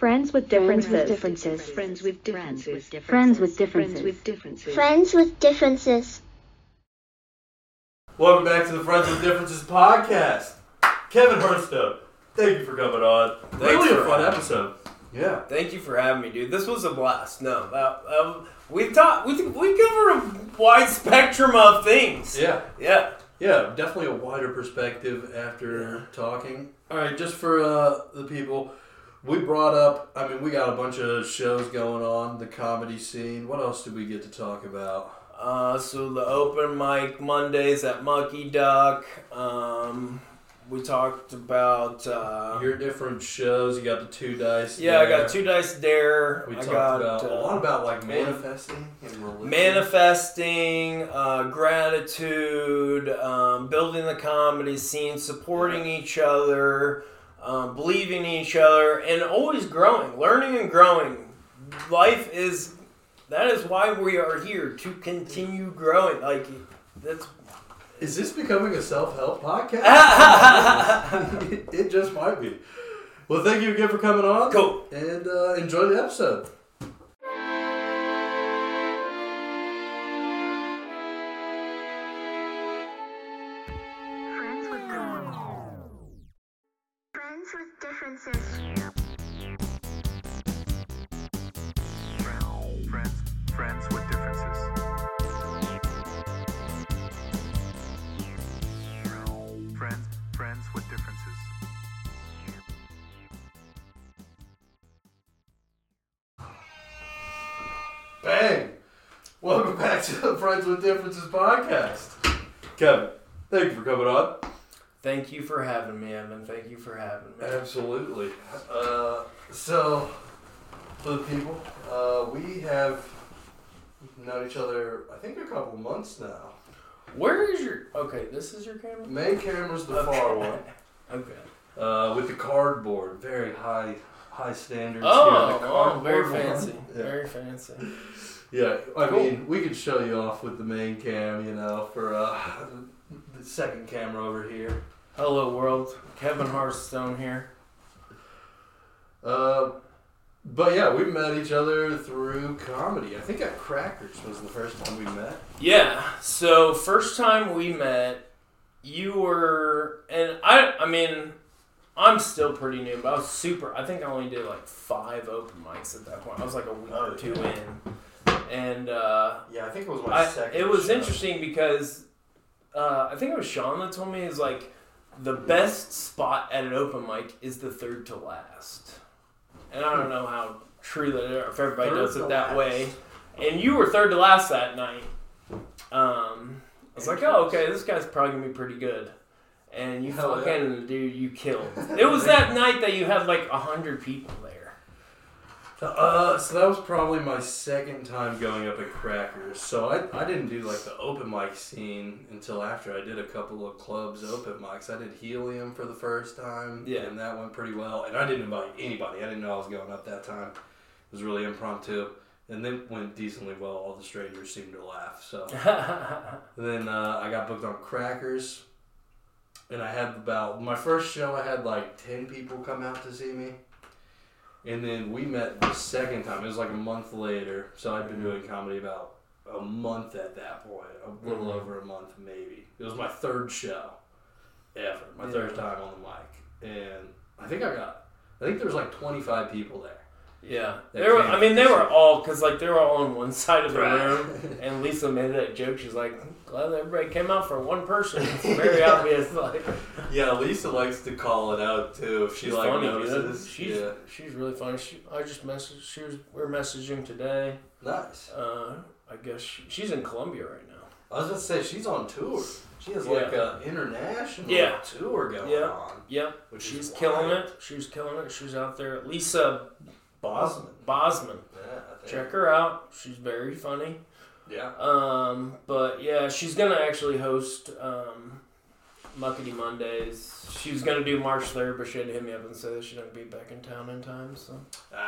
Friends with differences. Friends with differences. Friends with differences. Friends with differences. Welcome back to the Friends with Differences podcast. Kevin Hurstow, thank you for coming on. Really a fun episode. Yeah. Thank you for having me, dude. This was a blast. No, we covered a wide spectrum of things. Yeah. Yeah. Yeah, definitely a wider perspective after talking. All right, just for the people, we brought up, we got a bunch of shows going on, the comedy scene. What else did we get to talk about? So the open mic Mondays at Mucky Duck. We talked about your different shows. You got the Two Dice. Yeah, I got Two Dice Dare. We talked about a lot about like manifesting and religion. Manifesting, gratitude, building the comedy scene, supporting each other, believing in each other, and always growing, learning and growing. That is why we are here, to continue growing. Is this becoming a self-help podcast? It just might be. Well, thank you again for coming on. Cool. And enjoy the episode. Friends with differences. Friends with differences. Friends with differences. Bang! Welcome back to the Friends with Differences podcast. Kevin, thank you for coming on. Thank you for having me, Evan. Thank you for having me. Absolutely. So, for the people, we have known each other, I think, a couple months now. Where is your... Okay, this is your camera? Main camera's the far one. Okay. With the cardboard. Very high standards Oh, here. The cardboard very one. fancy. Yeah. Very fancy. Yeah, I Cool. mean, we could show you off with the main cam, for the second camera over here. Hello, world. Kevin Hearthstone here. But yeah, we met each other through comedy. I think at Crackers was the first time we met. Yeah, so first time we met, you were, and I'm still pretty new, but I think I only did like 5 open mics at that point. I was like a week or 2 in. And, yeah, I think it was my second it was show. interesting because, I think it was Sean that told me, is like, the best spot at an open mic is the third to last. And I don't know how true that is, or if everybody does it that way. And you were third to last that night. I was like, oh, okay, this guy's probably going to be pretty good. And you dude, you killed. It was that night that you had like 100 people there. So that was probably my second time going up at Crackers. So I didn't do like the open mic scene until after I did a couple of clubs open mics. I did Helium for the first time, and that went pretty well. And I didn't invite anybody. I didn't know I was going up that time. It was really impromptu. And then went decently well. All the strangers seemed to laugh. So then I got booked on Crackers. And I had my first show, I had like 10 people come out to see me. And then we met the second time. It was like a month later. So I'd been doing comedy about a month at that point. A little over a month, maybe. It was my third show ever. My third time on the mic. And I think there was like 25 people there. Yeah. They were all, because like they were all on one side of the room. And Lisa made that joke. She's like, glad everybody came out for one person. It's very obvious. Like, yeah, Lisa likes to call it out too if she funny, notices. She's really funny. We were messaging today. Nice. I guess she's in Colombia right now. I was going to say, she's on tour. She has like an international tour going on. Yep. She's killing it. She's killing it. She's out there. Lisa Bosman. Yeah, Check her out. She's very funny. Yeah. But yeah, she's gonna actually host Muckety Mondays. She was gonna do March 3rd, but she had to hit me up and say that she didn't be back in town in time. So.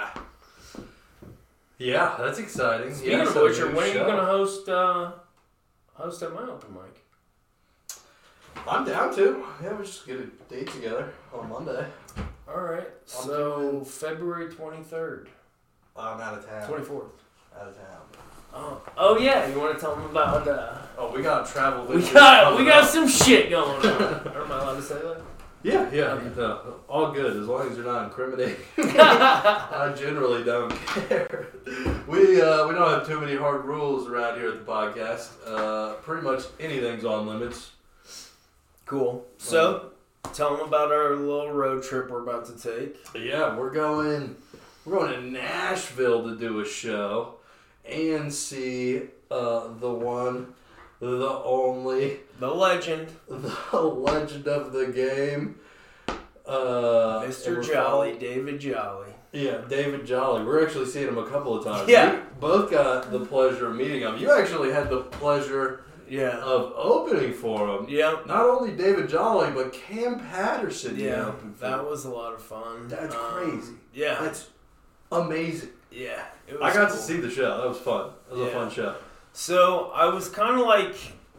Yeah, that's exciting. Speaking of which, when are you gonna host at my open mic? I'm down to. Yeah, we'll just get a date together on Monday. All right. So February 23rd, I'm out of town. 24th. Out of town. Oh yeah. You want to tell them about? Oh, we got travel. We got some shit going on. Am I allowed to say that? Yeah. No, all good as long as you're not incriminating. I generally don't care. We don't have too many hard rules around here at the podcast. Pretty much anything's on limits. Cool. So, tell them about our little road trip we're about to take. Yeah, we're going to Nashville to do a show and see the one, the only, The legend, the legend of the game, Mr. Jolly, David Jolly. Yeah, David Jolly. We're actually seeing him a couple of times. Yeah. We both got the pleasure of meeting him. You actually had the pleasure of opening for him. Yeah. Not only David Jolly, but Cam Patterson. Yeah, opened for. that was a lot of fun. That's crazy. Yeah. That's amazing. Yeah. It was I got cool. to see the show. That was fun. It was a fun show. So, I was kind of like...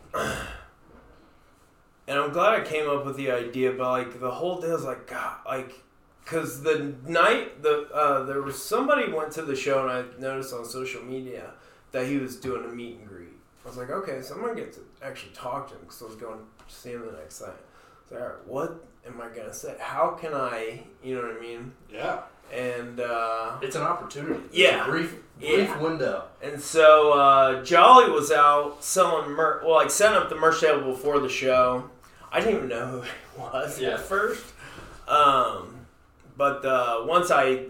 And I'm glad I came up with the idea, but like the whole day I was like, God, like... Because the night, there was somebody went to the show and I noticed on social media that he was doing a meet and greet. I was like, okay, so I'm going to get to actually talk to him because I was going to see him the next night. I was like, all right, what am I going to say? How can I, you know what I mean? Yeah. And, it's an opportunity. Yeah. It's a brief window. And so, Jolly was out selling setting up the merch table before the show. I didn't even know who he was at first. But once I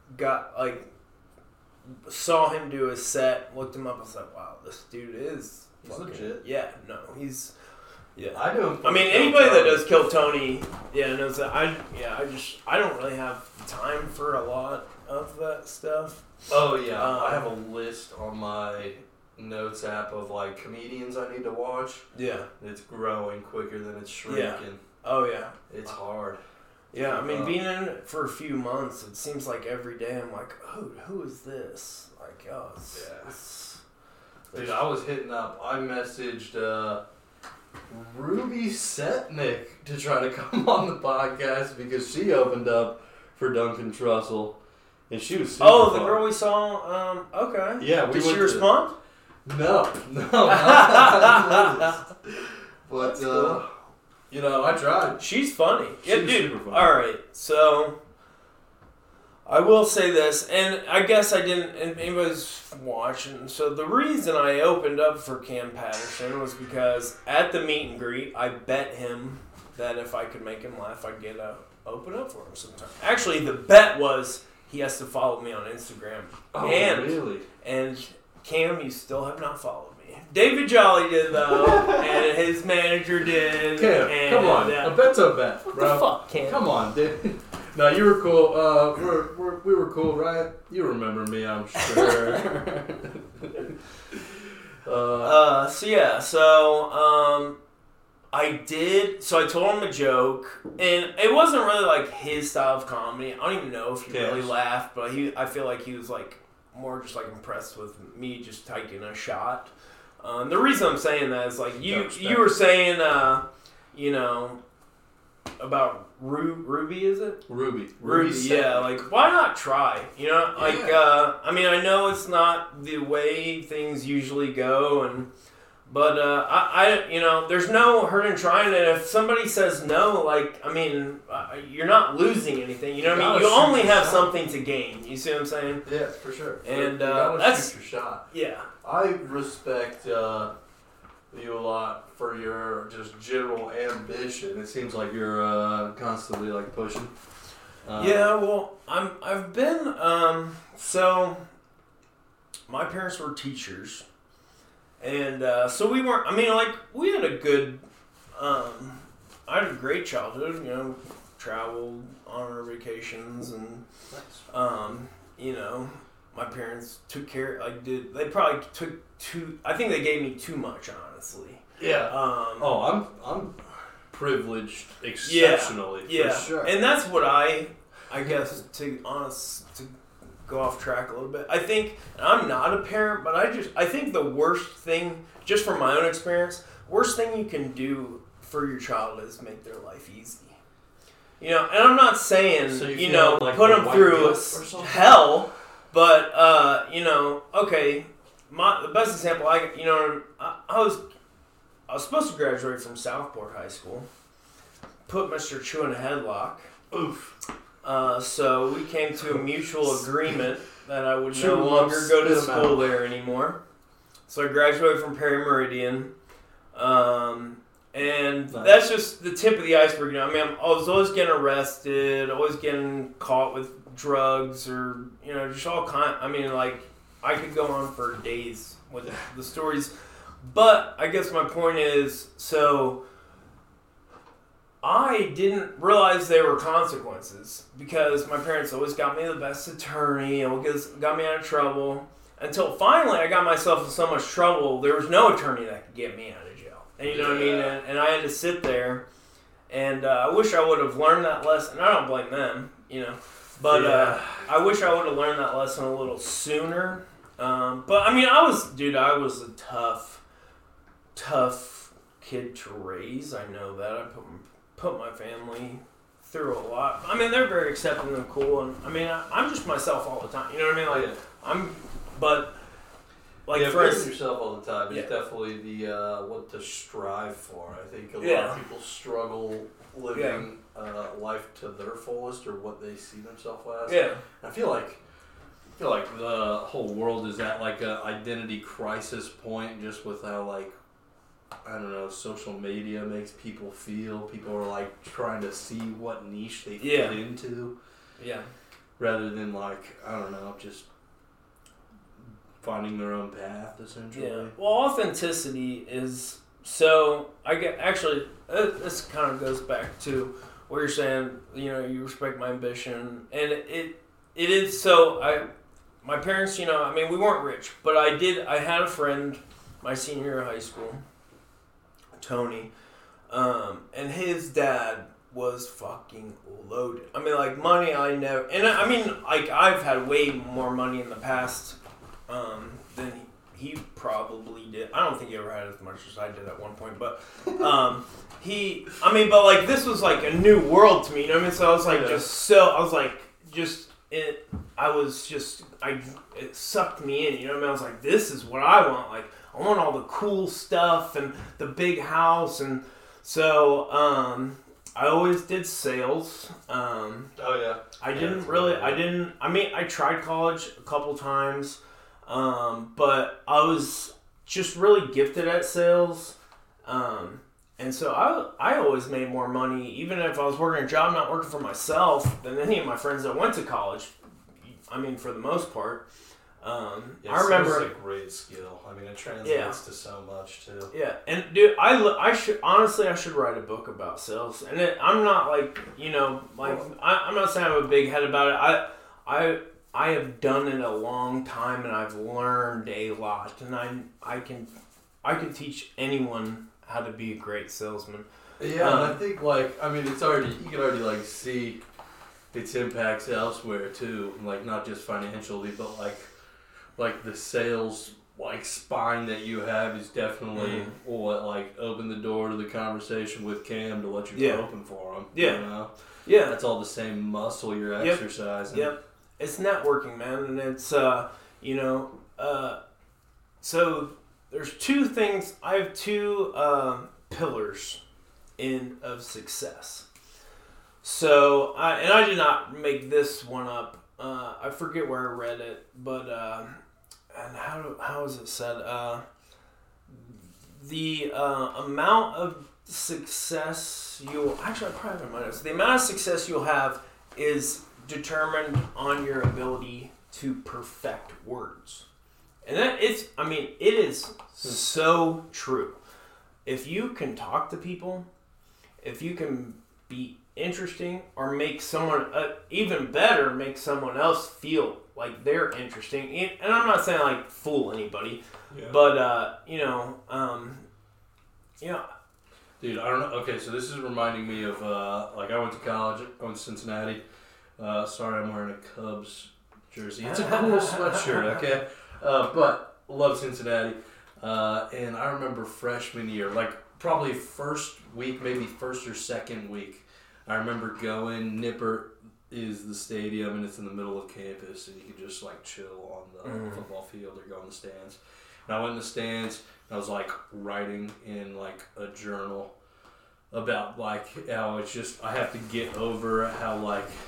saw him do his set, looked him up, I was like, wow, this dude is legit. Yeah, no, he's... Yeah. I do. I mean, anybody that does Kill Tony, knows that I don't really have time for a lot of that stuff. Oh, yeah. I have a list on my notes app of, like, comedians I need to watch. Yeah. It's growing quicker than it's shrinking. Yeah. Oh, yeah. It's hard. Yeah, I mean, being in it for a few months, it seems like every day I'm like, oh, who is this? Like, oh, it's Dude, I was hitting up. I messaged Ruby Setnick to try to come on the podcast because she opened up for Duncan Trussell, and she was super the fun. girl we saw, okay. Yeah, we Did she went to- respond? No. But, cool. you know, I tried. She's funny. She Yeah, was dude. super funny. Alright, so I will say this, and I guess I didn't, and anybody's watching, so the reason I opened up for Cam Patterson was because at the meet and greet, I bet him that if I could make him laugh, I'd get to open up for him sometime. Actually, the bet was he has to follow me on Instagram. Oh, and, really? And Cam, you still have not followed me. David Jolly did, though, and his manager did. Cam, and, come on. A bet's a bet, What bro. the fuck, Cam? Come on, dude. No, you were cool. We were cool, right? You remember me, I'm sure. I did. So I told him a joke, and it wasn't really like his style of comedy. I don't even know if he really laughed, but I feel like he was like more just like impressed with me just taking a shot. The reason I'm saying that is like you were saying, about Ruby, is it? Ruby, yeah. Like, why not try? You know, like, I mean, I know it's not the way things usually go, but I there's no hurt in trying it. If somebody says no, like, I mean, you're not losing anything. You know what I mean? You only have something to gain. You see what I'm saying? Yeah, for sure. And that's your shot. Yeah. I respect you a lot for your just general ambition. It seems like you're constantly like pushing. Yeah, well, I've been so my parents were teachers, and so we weren't. I mean, like, we had a good. I had a great childhood. You know, traveled on our vacations, and my parents took care. They probably took too. I think they gave me too much, honestly. Yeah. I'm privileged exceptionally. Yeah. For sure. And that's what I guess to go off track a little bit. I think, and I'm not a parent, but I think the worst thing, just from my own experience, worst thing you can do for your child is make their life easy. You know, and I'm not saying, So you you feel know, like put the them white through guilt or something? hell, but, you know, okay, the best example, I was supposed to graduate from Southport High School, put Mr. Chu in a headlock. Oof. So we came to a mutual agreement that I would Chu no longer loves go to spit 'em school out. there anymore. So I graduated from Perry Meridian. And Nice. that's just the tip of the iceberg. You know, I mean, I was always getting arrested, always getting caught with drugs, or you know, just all kind. I mean, like I could go on for days with the stories. But I guess my point is, so I didn't realize there were consequences because my parents always got me the best attorney, always got me out of trouble. Until finally I got myself in so much trouble, there was no attorney that could get me out of jail. And you know what I mean? And I had to sit there. And I wish I would have learned that lesson. I don't blame them, you know. But I wish I would have learned that lesson a little sooner. But I mean, I was a tough kid to raise. I know that. I put my family through a lot. I mean, they're very accepting and cool. And I mean, I'm just myself all the time. You know what I mean? Like, But like yeah, for being instance, yourself all the time is Yeah. definitely the what to strive for. I think a lot Yeah. of people struggle living life to their fullest or what they see themselves as. yeah, I feel like the whole world is at like a identity crisis point, just with how like I don't know, social media makes people feel. People are like trying to see what niche they Yeah. fit into, yeah, rather than like I don't know, just finding their own path essentially. yeah. Well, authenticity is so. I get actually. This kind of goes back to what you're saying. You know, you respect my ambition, and it is so. My parents, you know, I mean, we weren't rich, but I had a friend my senior year of high school, Tony, and his dad was fucking loaded. I mean, like, money I never... And I mean, like, I've had way more money in the past than he probably did. I don't think he ever had as much as I did at one point, but... but, like, this was, like, a new world to me, you know what I mean? So I was, like, it sucked me in, you know what I mean? I was like, this is what I want. Like, I want all the cool stuff and the big house. And so, I always did sales. Oh yeah. I tried college a couple times. But I was just really gifted at sales. And so I always made more money, even if I was working a job, not working for myself, than any of my friends that went to college. I mean, for the most part. I remember it's a great skill. I mean, it translates to so much too. Yeah, and dude, I should write a book about sales. And I'm not like, you know, like I'm not saying I have a big head about it. I have done it a long time, and I've learned a lot, and I can teach anyone how to be a great salesman. Yeah, and I think like you can already like see its impacts elsewhere too, like not just financially, but like the sales like spine that you have is definitely what like opened the door to the conversation with Cam to let you open for him. Yeah. You know? Yeah, That's all the same muscle you're exercising. Yep. It's networking, man, and it's so there's two things. I have two pillars of success. So I did not make this one up. I forget where I read it, but and how is it said? The amount of success you'll actually I probably have my notes. The amount of success you'll have is determined on your ability to perfect words. And it is so true. If you can talk to people, if you can be interesting or make someone, even better, make someone else feel like they're interesting. And I'm not saying like fool anybody, but, Dude, I don't know. Okay, so this is reminding me of, I went to college, I went to Cincinnati. Sorry, I'm wearing a Cubs jersey. It's a cool sweatshirt, okay? But love Cincinnati. And I remember freshman year, like probably first week, maybe first or second week, I remember going. Nippert is the stadium, and it's in the middle of campus, and you can just like chill on the football field or go in the stands. And I went in the stands, and I was like writing in like a journal about like how it's just I have to get over how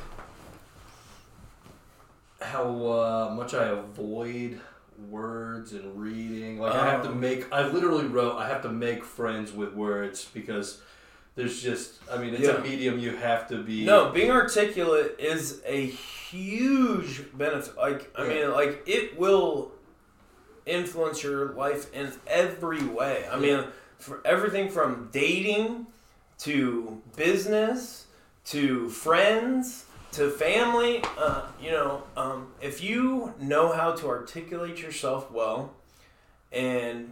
much I avoid words and reading. Like I literally wrote I have to make friends with words because there's just it's a medium you have to be. No, being articulate is a huge benefit. Like I mean, like it will influence your life in every way. I mean, for everything from dating to business to friends to family. If you know how to articulate yourself well, and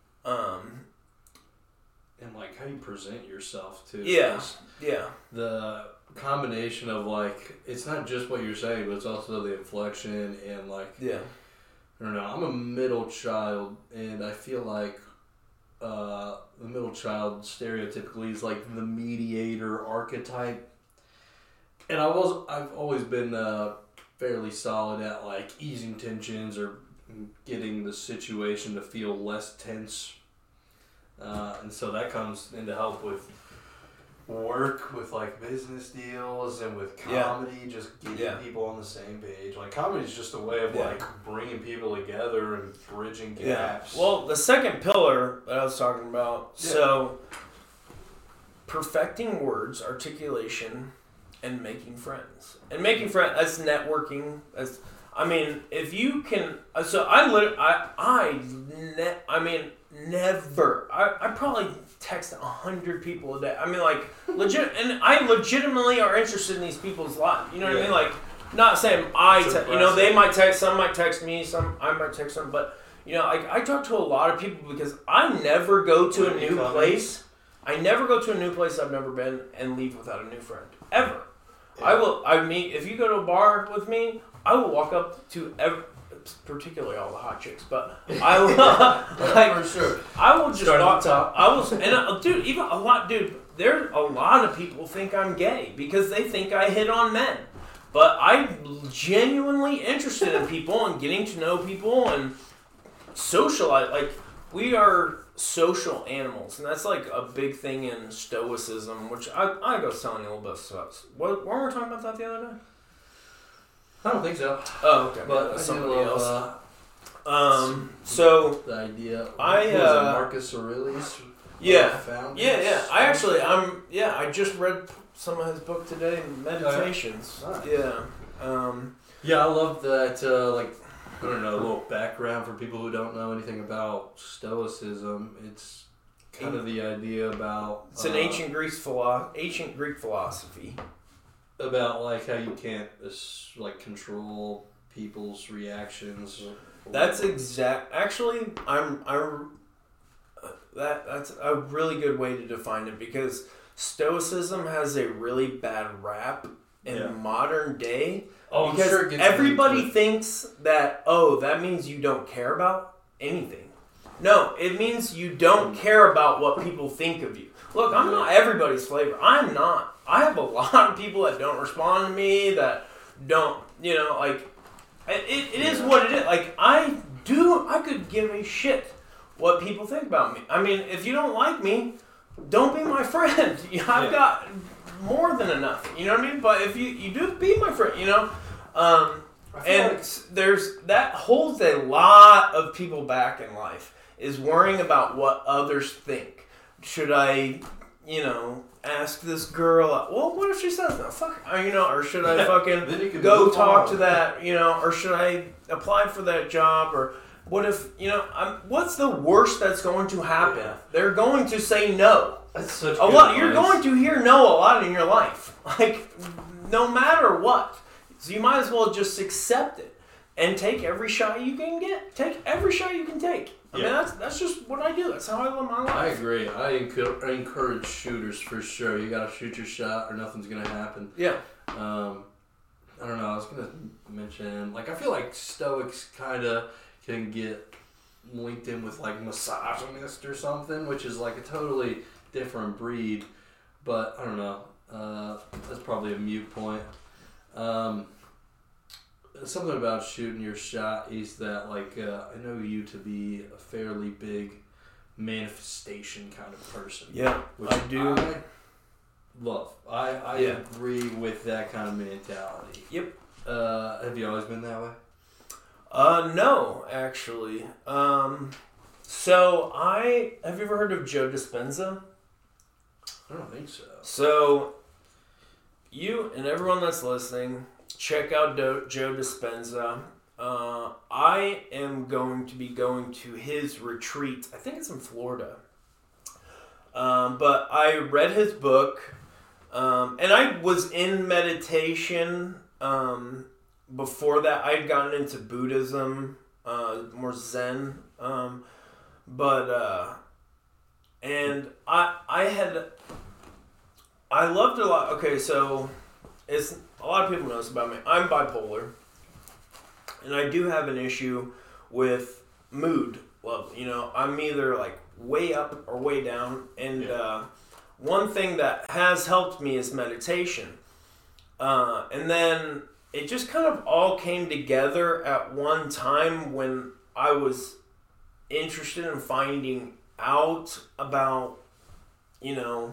like how you present yourself too. Yeah. The combination of like it's not just what you're saying, but it's also the inflection and like I don't know. I'm a middle child, and I feel like the middle child stereotypically is like the mediator archetype, and I've always been fairly solid at like easing tensions or getting the situation to feel less tense. And so that comes into help with work, with like business deals, and with comedy, just getting people on the same page. Like comedy is just a way of like bringing people together and bridging gaps. Well, the second pillar that I was talking about, so perfecting words, articulation, and making friends. And making friends, that's networking. If you can, so never. I probably text 100 people a day. I mean, like, legit, and I legitimately are interested in these people's lives. You know what I mean? Like, not saying they might text, some might text me, I might text them, but, I talk to a lot of people because I never go to a new place. I never go to a new place I've never been and leave without a new friend. Ever. Yeah. If you go to a bar with me, I will walk up to particularly all the hot chicks, but I will for sure. I will just start walk at the top. I will, there a lot of people think I'm gay because they think I hit on men, but I'm genuinely interested in people and getting to know people and socialize. Like, we are social animals, and that's like a big thing in Stoicism, which I go telling you a little bit about. Weren't we talking about that the other day? I don't think so. Oh, okay. But somebody else. So the idea. I was it Marcus Aurelius. Found I just read some of his book today, Meditations. Oh, yeah. I love that. I don't know, a little background for people who don't know anything about Stoicism. It's kind of the idea about it's an ancient Greek philosophy. About like how you can't control people's reactions. That's exact. Actually, that's a really good way to define it because Stoicism has a really bad rap in modern day. Oh, because I'm sure it gets everybody thinks that that means you don't care about anything. No, it means you don't care about what people think of you. Look, I'm not everybody's flavor. I'm not. I have a lot of people that don't respond to me, that don't, it is what it is. Like, I could give a shit what people think about me. I mean, if you don't like me, don't be my friend. I've got more than enough, you know what I mean? But if you do, be my friend, there's, that holds a lot of people back in life, is worrying about what others think. Should I, ask this girl, well, what if she says no? Fuck, or should I fucking go talk to that, or should I apply for that job, or what if, what's the worst that's going to happen? Yeah. They're going to say no. That's such a lot. You're going to hear no a lot in your life, like, no matter what. So you might as well just accept it and take every shot you can get. Take every shot you can take. I mean, that's just what I do. That's how I live my life. I agree. I encourage shooters for sure. You gotta shoot your shot or nothing's gonna happen. Yeah. I don't know. I was gonna mention, I feel like Stoics kind of can get linked in with misogynist or something, which is a totally different breed. But I don't know. That's probably a mute point. Something about shooting your shot is that, like, I know you to be a fairly big manifestation kind of person. Yeah, which I do. I love. I Yeah. agree with that kind of mentality. Yep. Have you always been that way? No, actually. So have you ever heard of Joe Dispenza? I don't think so. So, you and everyone that's listening, check out Joe Dispenza. I am going to be going to his retreat. I think it's in Florida. But I read his book, and I was in meditation. Before that, I had gotten into Buddhism, more Zen. And I loved it a lot. Okay, so it's a lot of people know this about me. I'm bipolar, and I do have an issue with mood level. You know, I'm either like way up or way down. And one thing that has helped me is meditation. And then it just kind of all came together at one time when I was interested in finding out about, you know,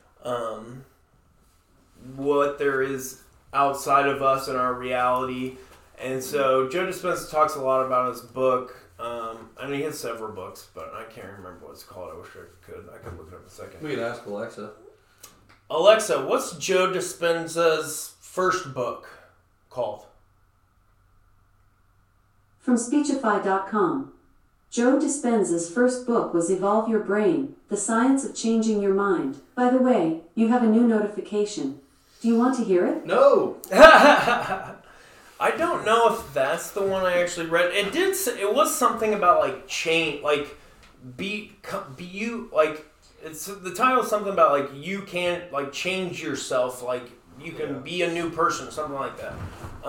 what there is outside of us and our reality. And so Joe Dispenza talks a lot about his book. I mean, he has several books, but I can't remember what it's called. I wish I could. I could look it up in a second. We could ask Alexa. Alexa, what's Joe Dispenza's first book called? From Speechify.com. Joe Dispenza's first book was Evolve Your Brain, The Science of Changing Your Mind. By the way, you have a new notification. Do you want to hear it? No! I don't know if that's the one I actually read. It did say, it was something about like change, like be you, like it's the title is something about like you can't like change yourself, like you can be a new person, something like that.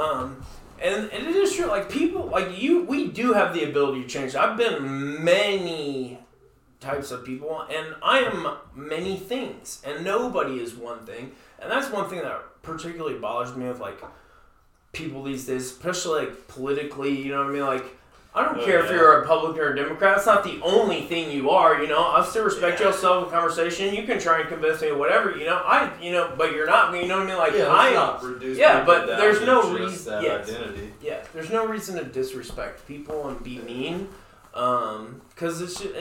And it is true, like people, like we do have the ability to change. I've been many types of people, and I am many things, and nobody is one thing. And that's one thing that particularly bothers me of like people these days, especially like politically, you know what I mean? Like, I don't care if you're a Republican or a Democrat. That's not the only thing you are, you know. I still respect you. I'll still have a conversation. You can try and convince me of whatever, you know. But you're not, you know what I mean? Like, not reduce but people there's down no to just reason. that Yes. identity. Yeah, there's no reason to disrespect people and be mean, because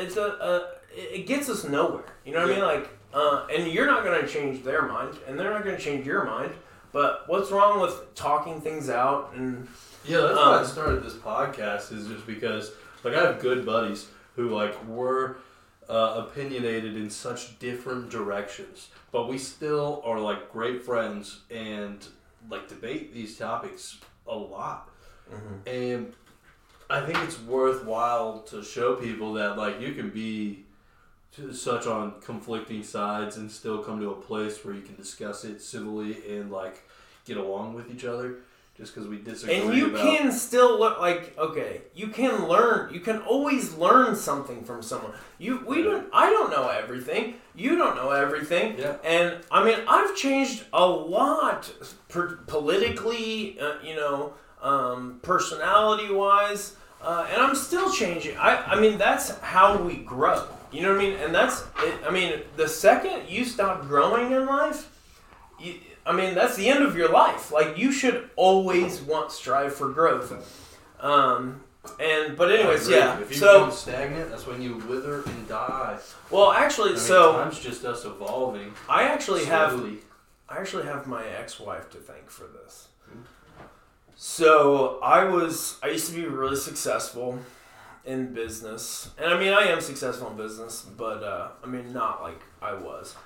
it gets us nowhere. You know what I mean? Like, and you're not going to change their mind, and they're not going to change your mind. But what's wrong with talking things out? And yeah, that's why I started this podcast, is just because like I have good buddies who like were opinionated in such different directions, but we still are like great friends and like debate these topics a lot. Mm-hmm. And I think it's worthwhile to show people that like you can be such on conflicting sides and still come to a place where you can discuss it civilly and like get along with each other, just because we disagree. And you can still look like, okay, you can learn. You can always learn something from someone. I don't know everything. You don't know everything. Yeah. And I mean, I've changed a lot politically, personality wise, and I'm still changing. I mean, that's how we grow. You know what I mean? And that's it. I mean, the second you stop growing in life, that's the end of your life. Like, you should always strive for growth. But anyways, yeah. If you become stagnant, that's when you wither and die. Well, actually, time's just us evolving. I actually slowly. have my ex-wife to thank for this. So I used to be really successful in business, and I mean I am successful in business, but not like I was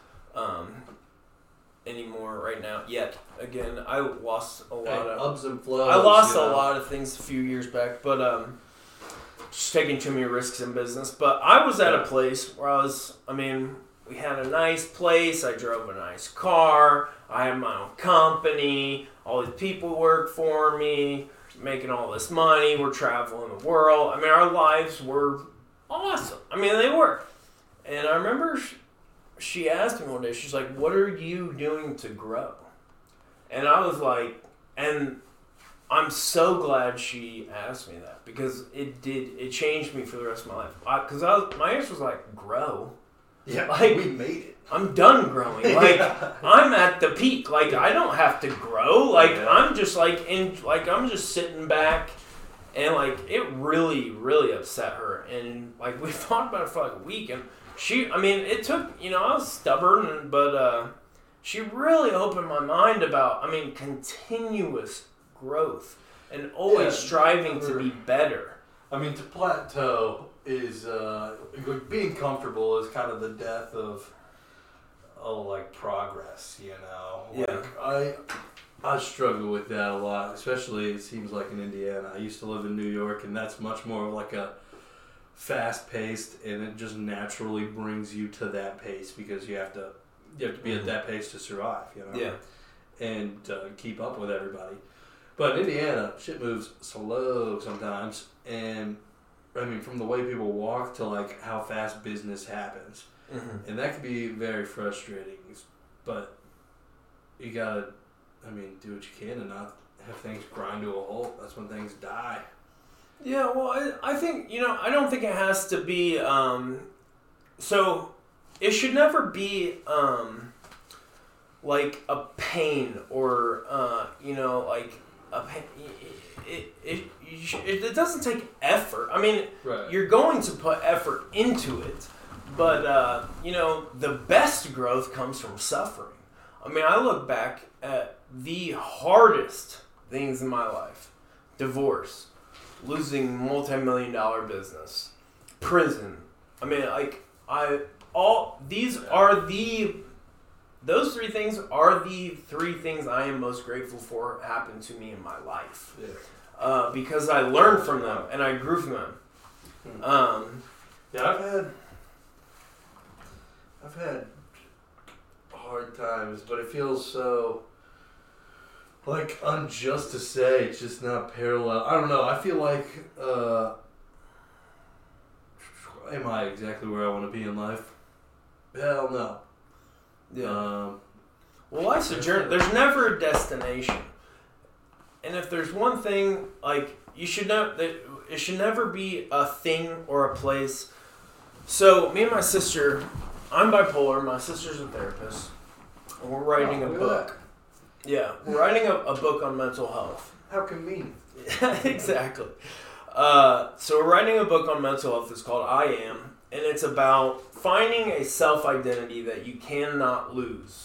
anymore right now yet. Again, I lost a lot of ups and flows. I lost a lot of things a few years back, but just taking too many risks in business. But I was at a place where we had a nice place. I drove a nice car. I had my own company. All these people work for me, making all this money. We're traveling the world. I mean, our lives were awesome. I mean, they were. And I remember she asked me one day, she's like, what are you doing to grow? And I was like, and I'm so glad she asked me that, because it changed me for the rest of my life. Because my answer was like, grow. Yeah, like, we made it. I'm done growing. Like, I'm at the peak. Like, I don't have to grow. Like, I'm just I'm just sitting back, and like, it really, really upset her. And like, we talked about it for like a week, and it took, I was stubborn, but she really opened my mind about, continuous growth and always striving to be better. To plateau is being comfortable is kind of the death of progress, I struggle with that a lot, especially it seems like in Indiana. I used to live in New York, and that's much more like a fast paced, and it just naturally brings you to that pace because you have to be at that pace to survive, and keep up with everybody. But in Indiana, shit moves slow sometimes, and from the way people walk to like how fast business happens, and that can be very frustrating. But you gotta, do what you can and not have things grind to a halt. That's when things die. Yeah, well, I think I don't think it has to be. So it should never be like a pain or like a pain. It doesn't take effort. Right. You're going to put effort into it, but the best growth comes from suffering. I look back at the hardest things in my life: divorce, losing multi-million-dollar business, prison. Those three things are the three things I am most grateful for happened to me in my life. Yeah. Because I learned from them and I grew from them. I've had hard times, but it feels so unjust to say it's just not parallel. I don't know. I feel like am I exactly where I want to be in life? Hell no. Yeah. Well, life's a journey. There's never a destination. And if there's one thing, you should know that it should never be a thing or a place. So, me and my sister, I'm bipolar. My sister's a therapist. And we're writing a book. Yeah, we're writing a book on mental health. How convenient. Exactly. So we're writing a book on mental health. It's called I Am, and it's about finding a self-identity that you cannot lose.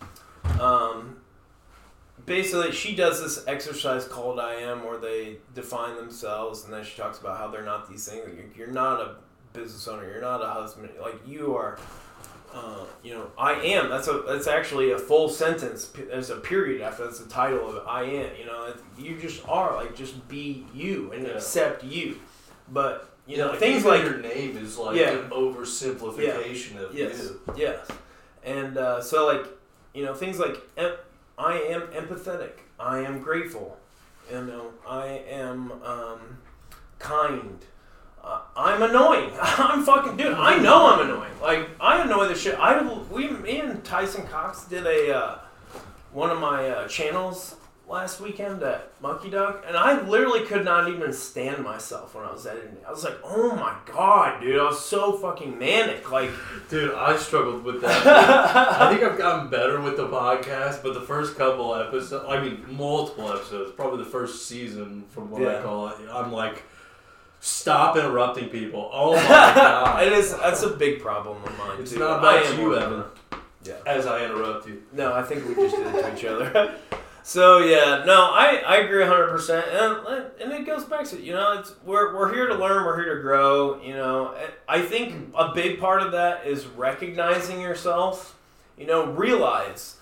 Basically, she does this exercise called I Am, where they define themselves, and then she talks about how they're not these things. You're not a business owner. You're not a husband. You are. I am. That's actually a full sentence. There's a period after. That's the title of it. I am. You just are. Just be you and accept you. But things like your name is an oversimplification of you. Yes. And things like I am empathetic. I am grateful. I am kind. I'm annoying. I'm fucking dude. I know I'm annoying. I annoy the shit. Me and Tyson Cox did one of my channels last weekend at Monkey Dog, and I literally could not even stand myself when I was editing it. I was like, oh my god, dude, I was so fucking manic. Dude, I struggled with that. I think I've gotten better with the podcast, but the first couple episodes, multiple episodes, probably the first season from what I call it, I'm like, stop interrupting people. Oh my god. That's a big problem of mine, it's too. Not about you, Evan. Yeah. As I interrupt you. No, I think we just did it to each other. So yeah, no, I agree 100%, and it goes back to we're here to learn, we're here to grow. I think a big part of that is recognizing yourself. Realize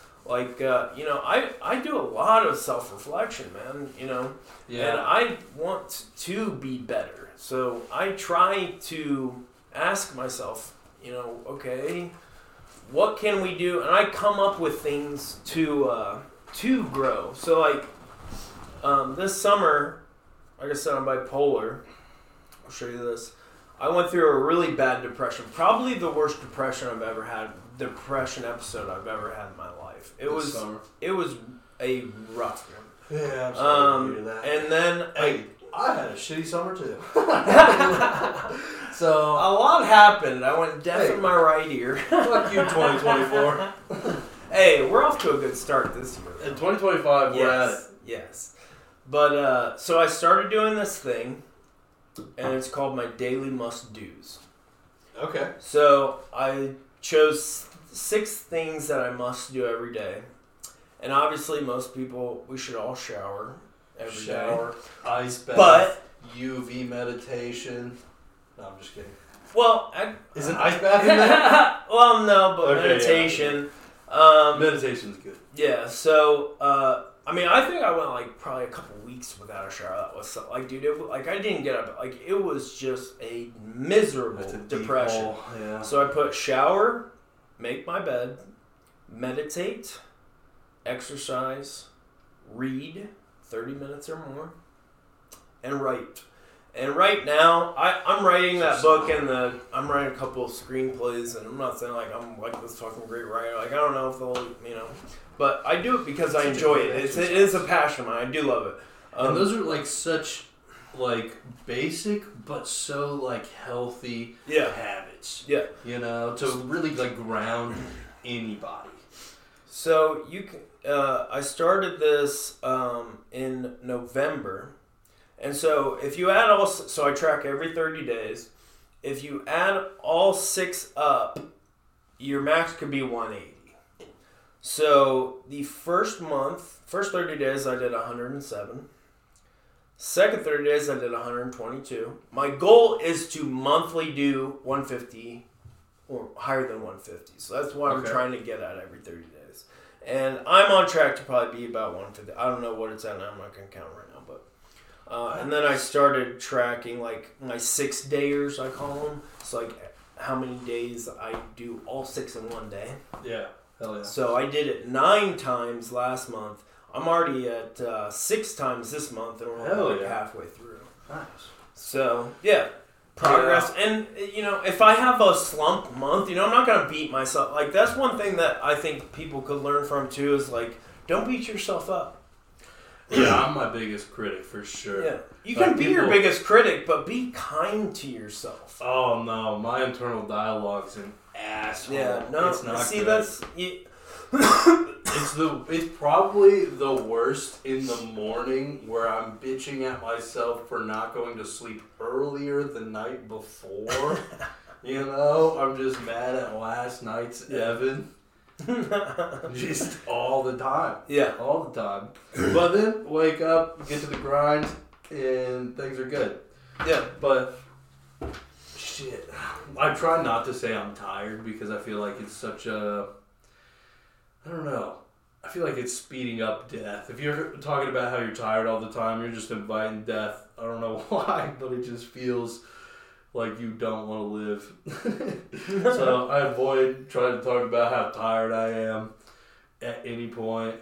I do a lot of self-reflection, man. And I want to be better, so I try to ask myself, okay, what can we do? And I come up with things to grow. So this summer, like I said, I'm bipolar. I'll show you this. I went through a really bad depression, probably the worst depression I've ever had. depression episode I've ever had in my life. It This summer. was a rough one. Yeah, I'm sorry to hear that. And then Hey, I had a shitty summer too. So a lot happened. I went deaf Hey. in my right ear. fuck you, 2024. Hey, we're off to a good start this year. In 2025, we're at it. Yes. But so I started doing this thing, and it's called my daily must-dos. Okay. So I chose 6 things that I must do every day. And obviously, most people, we should all shower every day. Shower, ice bath, But- UV meditation. No, I'm just kidding. Well, Is an ice bath in there? well, no, but Okay, meditation. Meditation's good. Yeah, so, I mean, I think I went, like, probably a couple weeks without a shower. That was, so, like, dude, I didn't get up. Like, it was just a miserable That's a deep depression. hole, yeah. So I put shower, make my bed, meditate, exercise, read 30 minutes or more, and write. And right now, I'm writing that book and I'm writing a couple of screenplays, and I'm not saying like I'm like this fucking great writer. Like I don't know if they'll, but I do it because I enjoy it. It is a passion of mine. I do love it. And those are like such like basic but so like healthy habits. Yeah. To really like ground anybody. So you can. I started this in November. And so if you add so I track every 30 days. If you add all 6 up, your max could be 180. So the first 30 days I did 107. Second 30 days I did 122. My goal is to monthly do 150 or higher than 150. So that's what I'm trying to get at every 30 days. And I'm on track to probably be about 150. I don't know what it's at now. I'm not going to count right now, but... and then I started tracking like my 6-dayers, I call them. It's like how many days I do all 6 in one day. Yeah, hell yeah. So I did it 9 times last month. I'm already at 6 times this month, and we're only like halfway through. Nice. So yeah, progress. Yeah. And if I have a slump month, I'm not gonna beat myself. Like that's one thing that I think people could learn from too. Is like don't beat yourself up. Yeah, I'm my biggest critic for sure. Yeah, you can be your biggest critic, but be kind to yourself. Oh no, my internal dialogue's an asshole. Yeah, no, it's not see good. It's probably the worst in the morning where I'm bitching at myself for not going to sleep earlier the night before. I'm just mad at last night's Evan. Just all the time. Yeah. All the time. But then wake up, get to the grind, and things are good. Yeah. But shit. I try not to say I'm tired because I feel like it's such a I don't know. I feel like it's speeding up death. If you're talking about how you're tired all the time, you're just inviting death. I don't know why, but it just feels like you don't want to live. So I avoid trying to talk about how tired I am at any point.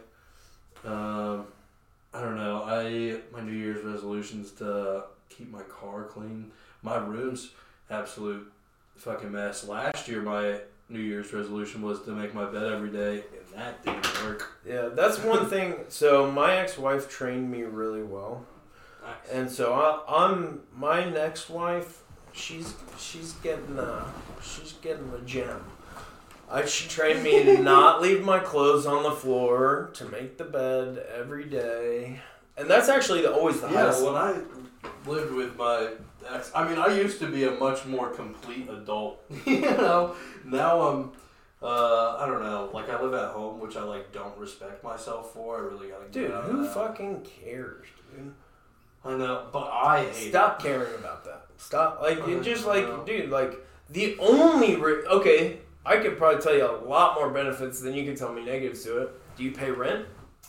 I don't know. My New Year's resolution is to keep my car clean. My room's absolute fucking mess. Last year, my New Year's resolution was to make my bed every day, and that didn't work. Yeah, that's one thing. So my ex-wife trained me really well. Nice. And so I'm my next wife. She's getting the gem. She trained me to not leave my clothes on the floor, to make the bed every day, and that's actually always the highest. Yeah, when I lived with my ex, I used to be a much more complete adult. Now I'm, I don't know. Like I live at home, which I don't respect myself for. I really gotta. Dude, who fucking cares, dude? I know, but I hate Stop caring about that. Stop. Dude, the only... okay, I could probably tell you a lot more benefits than you can tell me negatives to it. Do you pay rent?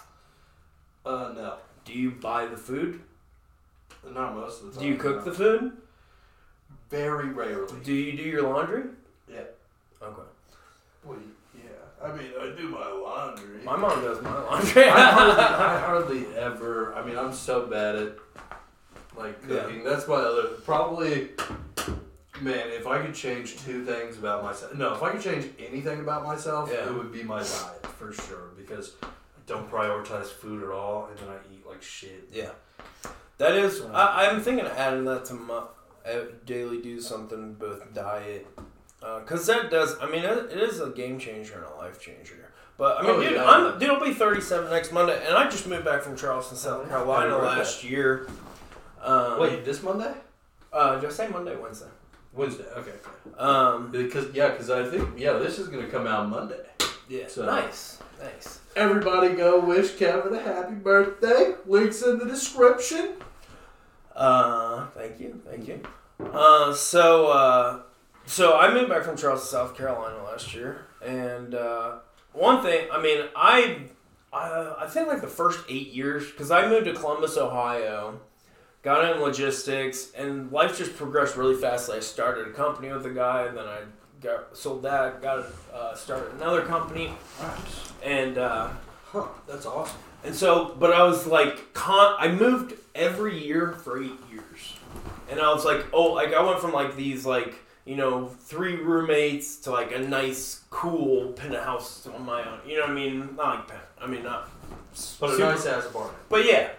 No. Do you buy the food? Not most of the time. Do you cook the food? Very rarely. Do you do your laundry? Yeah. Okay. Well, yeah. I do my laundry. My mom does my laundry. I hardly ever... I'm so bad at... cooking. Yeah. That's my other... Probably Man, if I could change two things about myself, no, if I could change anything about myself, Yeah. it would be my diet for sure. Because I don't prioritize food at all, and then I eat like shit. Yeah. That is, I'm thinking of adding that to my daily do something, both diet. Because that does, I mean, it is a game changer and a life changer. But, I mean, Oh, dude, yeah. dude, I'll be 37 next Monday, and I just moved back from Charleston, South Carolina Happy birthday. last year. Wait, this Monday? Did I say Monday, Wednesday? Wednesday. Okay. Because I think this is gonna come out Monday. Yeah. So- Nice. Everybody, go wish Kevin a happy birthday. Links in the description. Thank you. So I moved back from Charleston, South Carolina last year, and one thing, I mean, I think like the first 8 years, because I moved to Columbus, Ohio, got in logistics, and life just progressed really fast. I started a company with a guy, and then I sold that, started another company, Nice. and That's awesome. and so, but I was like, I moved every year for 8 years. And I was like, I went from like these 3 roommates to like a nice, cool penthouse on my own. You know what I mean? Not like not. But super- a nice ass apartment. But yeah.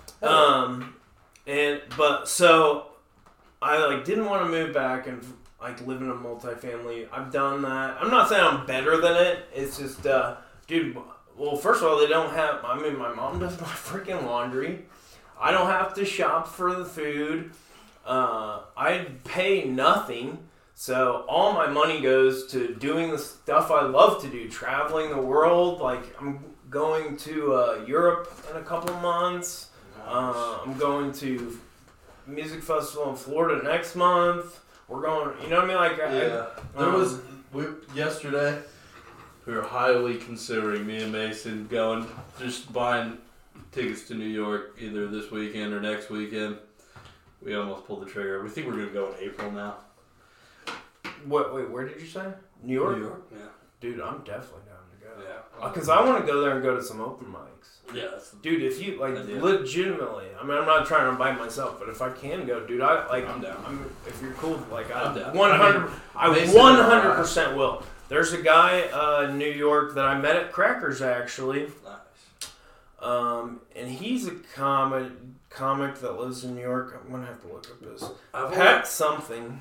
So I like didn't want to move back and like live in a multifamily. I've done that. I'm not saying I'm better than it. It's just, dude. Well, first of all, they don't have. I mean, my mom does my freaking laundry. I don't have to shop for the food. I pay nothing. So all my money goes to doing the stuff I love to do, traveling the world. Like I'm going to Europe in a couple months. I'm going to music festival in Florida next month. We're going. You know what I mean? Like Yesterday. We were highly considering, me and Mason, just buying tickets to New York either this weekend or next weekend. We almost pulled the trigger. We think we're going to go in April now. Wait, where did you say? New York? New York, yeah. Dude, I'm definitely down to go. Yeah. Because I want to go there and go to some open mics. Yeah. That's Dude, if you, like, idea. legitimately, I mean, I'm not trying to bite myself, but if I can go, dude, I'm down. If you're cool, like, I'm down. 100, I Mason and 100% will. There's a guy in New York that I met at Crackers, actually. Nice. And he's a comic that lives in New York. I'm going to have to look up his. I've Pat something.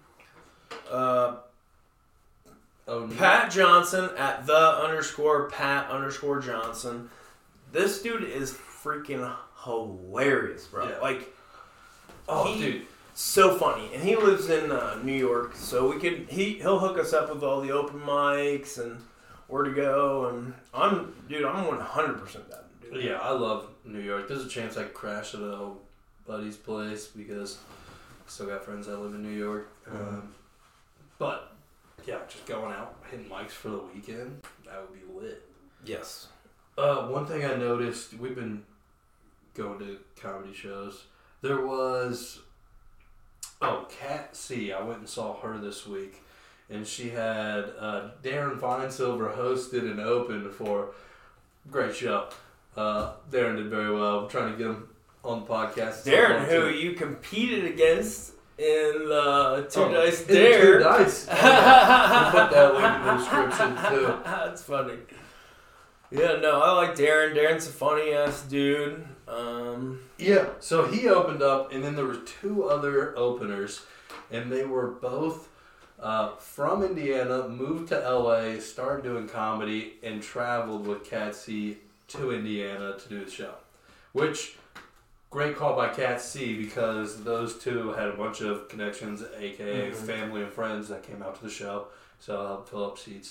no. Pat Johnson at _Pat_Johnson. This dude is freaking hilarious, bro. Yeah. Like, Dude. so funny, and he lives in New York, so he'll hook us up with all the open mics and where to go. And I'm 100% down, dude. Yeah, I love New York. There's a chance I could crash at a old buddy's place because I still got friends that live in New York. But yeah, just going out, hitting mics for the weekend, that would be lit. Yes. One thing I noticed, we've been going to comedy shows. There was, Kat C. I went and saw her this week, and she had Darren Finesilver hosted and opened for great show. Darren did very well. I'm trying to get him on the podcast. Darren, who you competed against in Two Dice in the Dare. Two Dice. We'll put that link in the description too. That's funny. Yeah, no, I like Darren. Darren's a funny ass dude. Yeah, so he opened up, and then there were 2 other openers, and they were both from Indiana, moved to LA, started doing comedy, and traveled with Kat C to Indiana to do the show. Which, great call by Kat C, because those 2 had a bunch of connections, aka family and friends that came out to the show, so I helped fill up seats.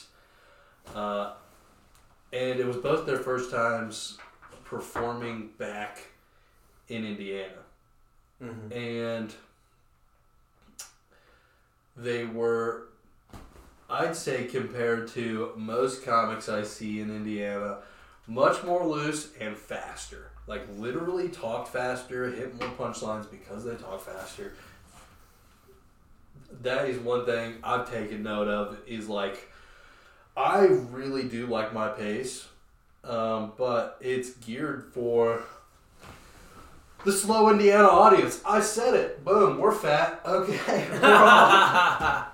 And it was both their first times performing back in Indiana. Mm-hmm. And they were, I'd say, compared to most comics I see in Indiana, much more loose and faster. Like, literally talked faster, hit more punchlines because they talk faster. That is one thing I've taken note of, is like, I really do like my pace, but it's geared for The slow Indiana audience. I said it. Boom. We're fat. Okay. We're off.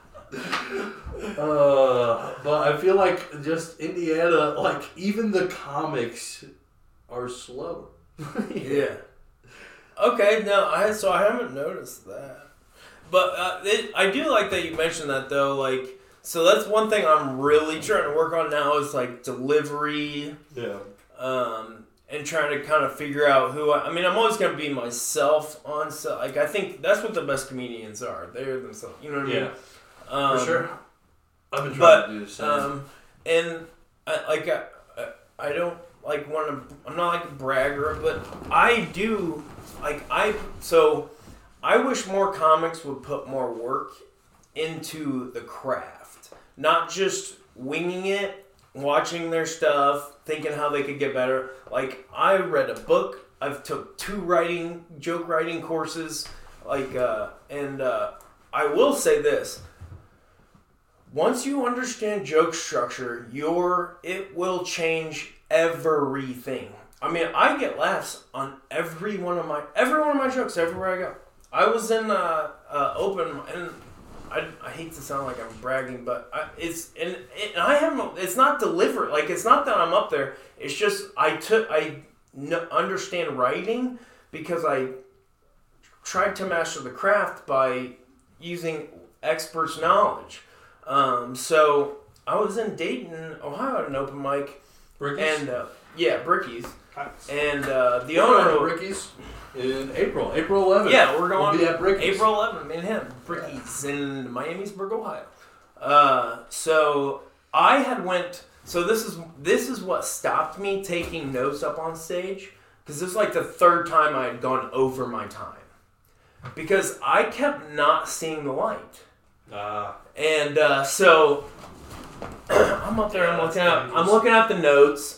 But I feel like just Indiana, like even the comics are slower. Yeah. Okay, no, I haven't noticed that. But I do like that you mentioned that though. Like, so that's one thing I'm really trying to work on now is like delivery. Yeah. And trying to kind of figure out who I mean, I'm always gonna be myself on set. Like, I think that's what the best comedians are. They're themselves. You know what I mean? Yeah. For sure. I've been trying to do the same. And I don't like want to. I'm not like a bragger, but I do like So I wish more comics would put more work into the craft, not just winging it, watching their stuff, thinking how they could get better. Like, I read a book. I've took 2 joke writing courses. Like, I will say this. Once you understand joke structure, it will change everything. I mean, I get laughs on every one of my jokes everywhere I go. I was in open, and I hate to sound like I'm bragging, but it's not deliberate. Like, it's not that I'm up there. It's just I understand writing because I tried to master the craft by using experts' knowledge. So I was in Dayton, Ohio at an open mic. Brickies? And, Brickies. Nice. And the owner of Brickies in April 11th. Yeah, we're going we'll be at Brickies. April 11th, me and him. Brickies in Miamisburg, Ohio. So I had so this is what stopped me taking notes up on stage, because this is like the 3rd time I had gone over my time. Because I kept not seeing the light. And so I'm up there. I'm looking at the notes.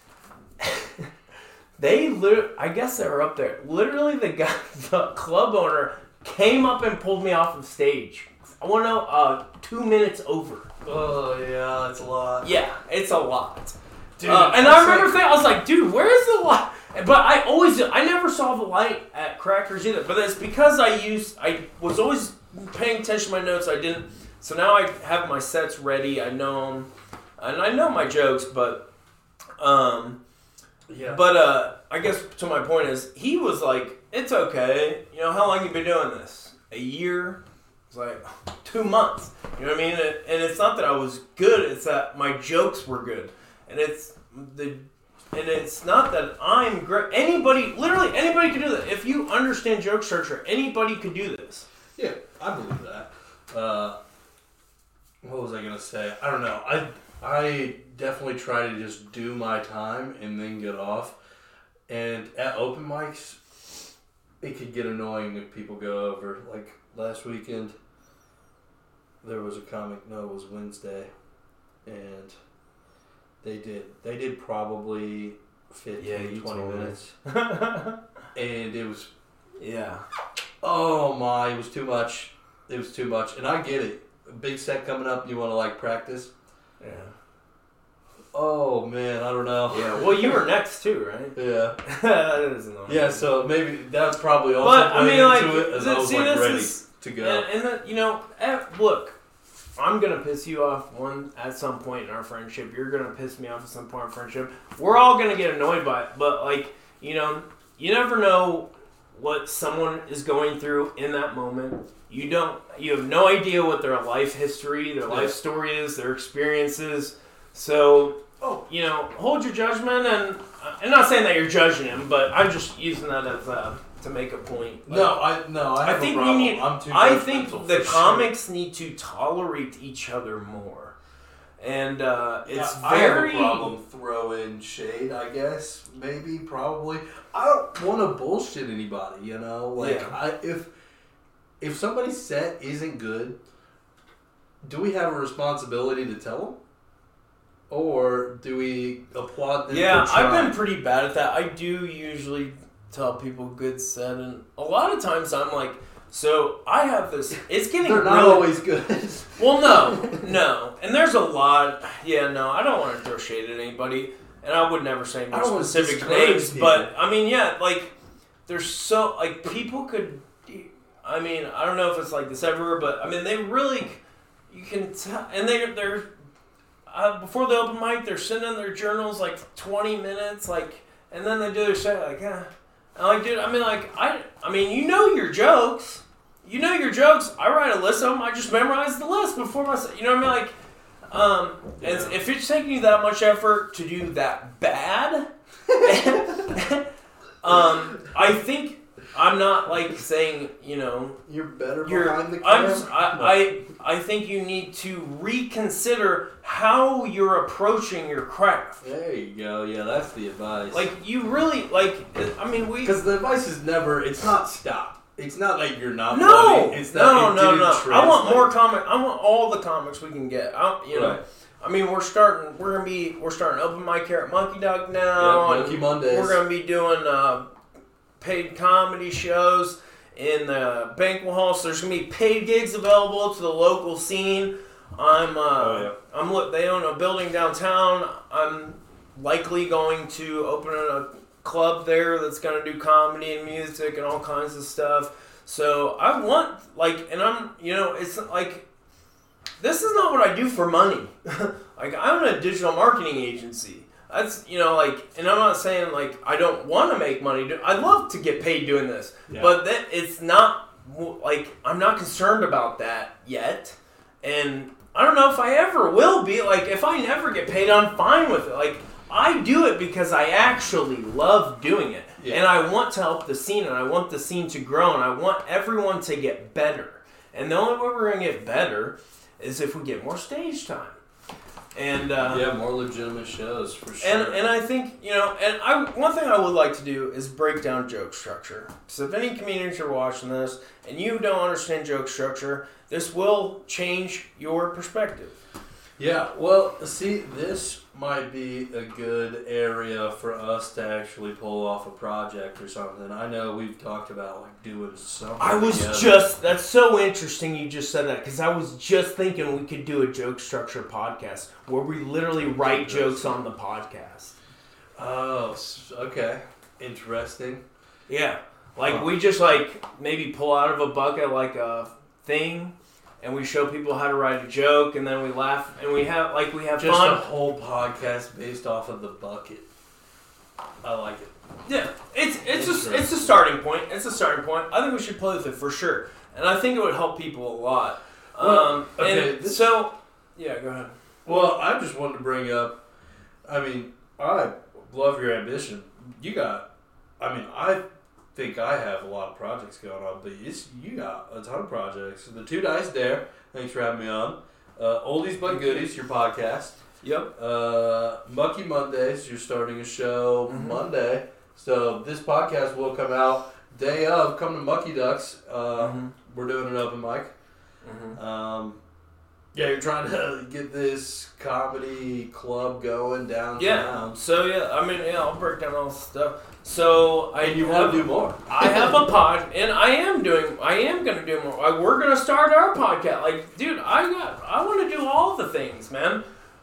I guess they were up there. Literally, the club owner came up and pulled me off of stage. I want to know 2 minutes over. Oh yeah, that's a lot. Yeah, it's a lot. Dude, and I remember thinking, I was like, dude, where's the light? But I never saw the light at Crackers either. But it's because I was always paying attention to my notes. I didn't. So now I have my sets ready. I know them, and I know my jokes. But yeah. But I guess to my point is, he was like, it's okay. You know, how long you been doing this? A year? It's like 2 months. You know what I mean? And it's not that I was good. It's that my jokes were good. And it's not that I'm great. Literally anybody could do that. If you understand joke structure, anybody could do this. Yeah, I believe that. What was I gonna say? I don't know. I definitely try to just do my time and then get off. And at open mics, it could get annoying if people go over. Like last weekend, there was a comic. No, it was Wednesday, and they did probably 15, 20 minutes. And it was... Yeah. Oh my, it was too much. It was too much. And I get it. A big set coming up, you want to like practice. Yeah. Oh man, I don't know. Yeah, well you were next too, right? Yeah. That is annoying. Yeah, so maybe that's probably also playing into it as I was like ready to go. And look, I'm going to piss you off at some point in our friendship. You're going to piss me off at some point in our friendship. We're all going to get annoyed by it. But, like, you never know what someone is going through in that moment. You have no idea what their life history, their life story is, their experiences. So, hold your judgment. And I'm not saying that you're judging him, but I'm just using that as to make a point. Like, I think a problem. we need. I'm too I think judgmental the for comics need to tolerate each other more, and it's I have very. a problem throwing shade. I guess maybe probably. I don't want to bullshit anybody. If somebody's set isn't good, do we have a responsibility to tell them? Or do we applaud them? Yeah, for trying? I've been pretty bad at that. I do usually tell people good set, and a lot of times I'm like, so I have this. It's getting. They're not always good. Well, no, and there's a lot. Yeah, no, I don't want to throw shade at anybody, and I would never say any specific names. People. But I mean, yeah, like there's so like people could. I mean, I don't know if it's like this everywhere, but I mean, they really you can tell, and they're before the open mic, they're sending their journals like 20 minutes, like, and then they do their set like, I'm like, dude, I mean, like, I mean, you know your jokes. You know your jokes. I write a list of them. I just memorize the list before my set. You know what I mean? Like, and if it's taking you that much effort to do that bad, I think I'm not like saying, you know, you're better behind the camera. I think you need to reconsider how you're approaching your craft. There you go. Yeah, that's the advice. Like you really like. I mean, because the advice is never. It's not stop. It's not like you're not no, funny. It's no, not, no. I want more comic. I want all the comics we can get. You know, right. I mean, we're starting open mic here at Monkey Dog now. Yeah, Monkey Mondays. We're gonna be doing paid comedy shows in the banquet hall. So there's gonna be paid gigs available to the local scene. They own a building downtown. I'm likely going to open a club there that's going to do comedy and music and all kinds of stuff. So I want, like, and I'm, you know, it's like, this is not what I do for money. Like, I'm a digital marketing agency. That's, you know, like, and I'm not saying, like, I don't want to make money. I'd love to get paid doing this. Yeah. But that it's not, like, I'm not concerned about that yet. And I don't know if I ever will be. Like, if I never get paid, I'm fine with it. Like, I do it because I actually love doing it. Yeah. And I want to help the scene, and I want the scene to grow, and I want everyone to get better. And the only way we're going to get better is if we get more stage time. And more legitimate shows, for sure. And I think, you know, one thing I would like to do is break down joke structure. So if any comedians are watching this, and you don't understand joke structure, this will change your perspective. Yeah, well, see, this might be a good area for us to actually pull off a project or something. I know we've talked about, like, doing something that's so interesting you just said that, because I was just thinking we could do a joke structure podcast where we literally write jokes on the podcast. Oh, okay. Interesting. Yeah. Like, we just, like, maybe pull out of a bucket, like, a thing, and we show people how to write a joke, and then we laugh, and we have just fun. A whole podcast based off of the bucket. I like it. Yeah, it's a starting point. It's a starting point. I think we should play with it for sure, and I think it would help people a lot. Well, go ahead. Well, I just wanted to bring up. I mean, I love your ambition. I think I have a lot of projects going on, but you got a ton of projects. The Two Dice Dare, thanks for having me on. Oldies But Goodies, your podcast. Yep. Monkey Mondays, you're starting a show Monday. So this podcast will come out day of. Come to Monkey Ducks. We're doing an open mic. You're trying to get this comedy club going downtown. Yeah. So I'll break down all this stuff. So want to do more. I have a pod, and I am going to do more. We're going to start our podcast. Like, dude, I want to do all the things, man.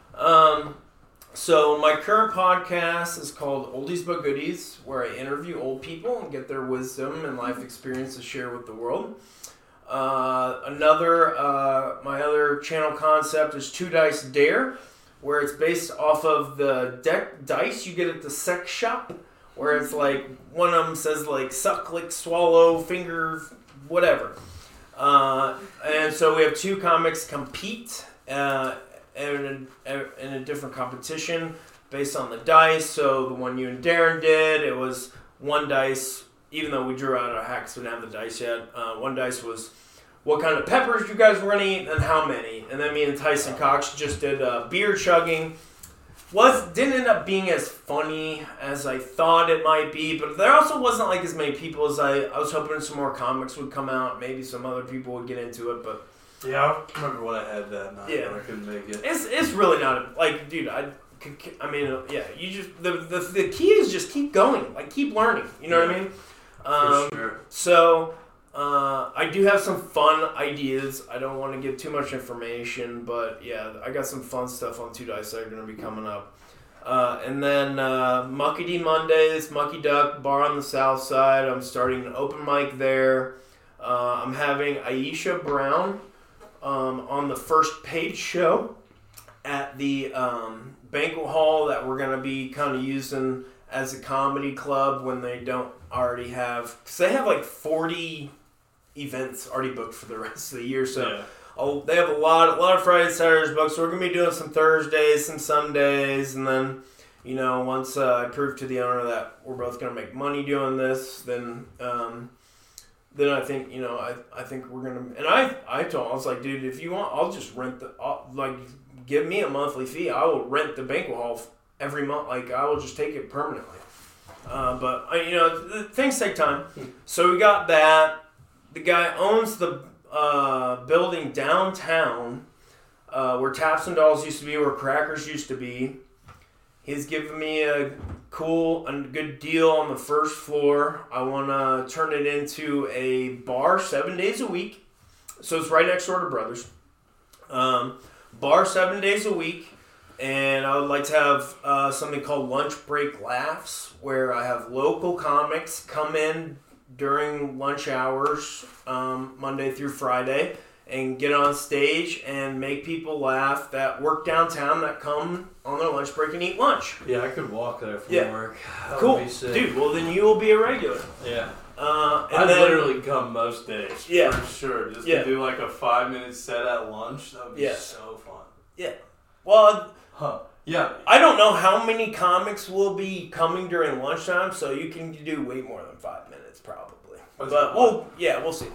So my current podcast is called Oldies But Goodies, where I interview old people and get their wisdom and life experience to share with the world. My other channel concept is Two Dice Dare, where it's based off of the dice you get at the sex shop, where it's like one of them says like suck, lick, swallow, finger, whatever. And so we have two comics compete in a different competition based on the dice. So the one you and Darren did, it was one dice, even though we drew out our hacks, we didn't have the dice yet. One dice was what kind of peppers you guys were going to eat and how many. And then me and Tyson Cox just did beer chugging. Didn't end up being as funny as I thought it might be, but there also wasn't like as many people as I was hoping some more comics would come out. Maybe some other people would get into it, but yeah, I remember when I had that night. Yeah, I couldn't make it. It's really not like, dude. You just the key is just keep going, like keep learning. You know what I mean? For sure. So I do have some fun ideas. I don't want to give too much information, but yeah, I got some fun stuff on Two Dice that are going to be coming up. And then Muckety Mondays, Mucky Duck Bar on the South Side. I'm starting an open mic there. I'm having Aisha Brown on the first paid show at the banquet hall that we're going to be kind of using as a comedy club when they don't already have... Because they have like 40 events already booked for the rest of the year, so... Yeah. They have a lot of Fridays, Saturdays booked, so we're going to be doing some Thursdays, some Sundays, and then, you know, once I prove to the owner that we're both going to make money doing this, then I think, you know, I think we're going to... And I told him, I was like, dude, if you want, I'll just rent give me a monthly fee. I will rent the banquet hall every month. Like, I will just take it permanently. But, you know, things take time. So we got that. The guy owns the building downtown where Taps and Dolls used to be, where Crackers used to be. He's given me a good deal on the first floor. I want to turn it into a bar 7 days a week. So it's right next door to Brothers. Bar 7 days a week. And I would like to have something called Lunch Break Laughs, where I have local comics come in during lunch hours, Monday through Friday, and get on stage and make people laugh that work downtown that come on their lunch break and eat lunch. Yeah, I could walk there from work. That cool. would be sick. Dude, well then you will be a regular. Yeah. And I'd literally come most days. Yeah. For sure. Just to do like a 5-minute set at lunch, that would be so fun. Yeah. Well... Yeah. I don't know how many comics will be coming during lunchtime, so you can do way more than 5 minutes probably. But we'll see.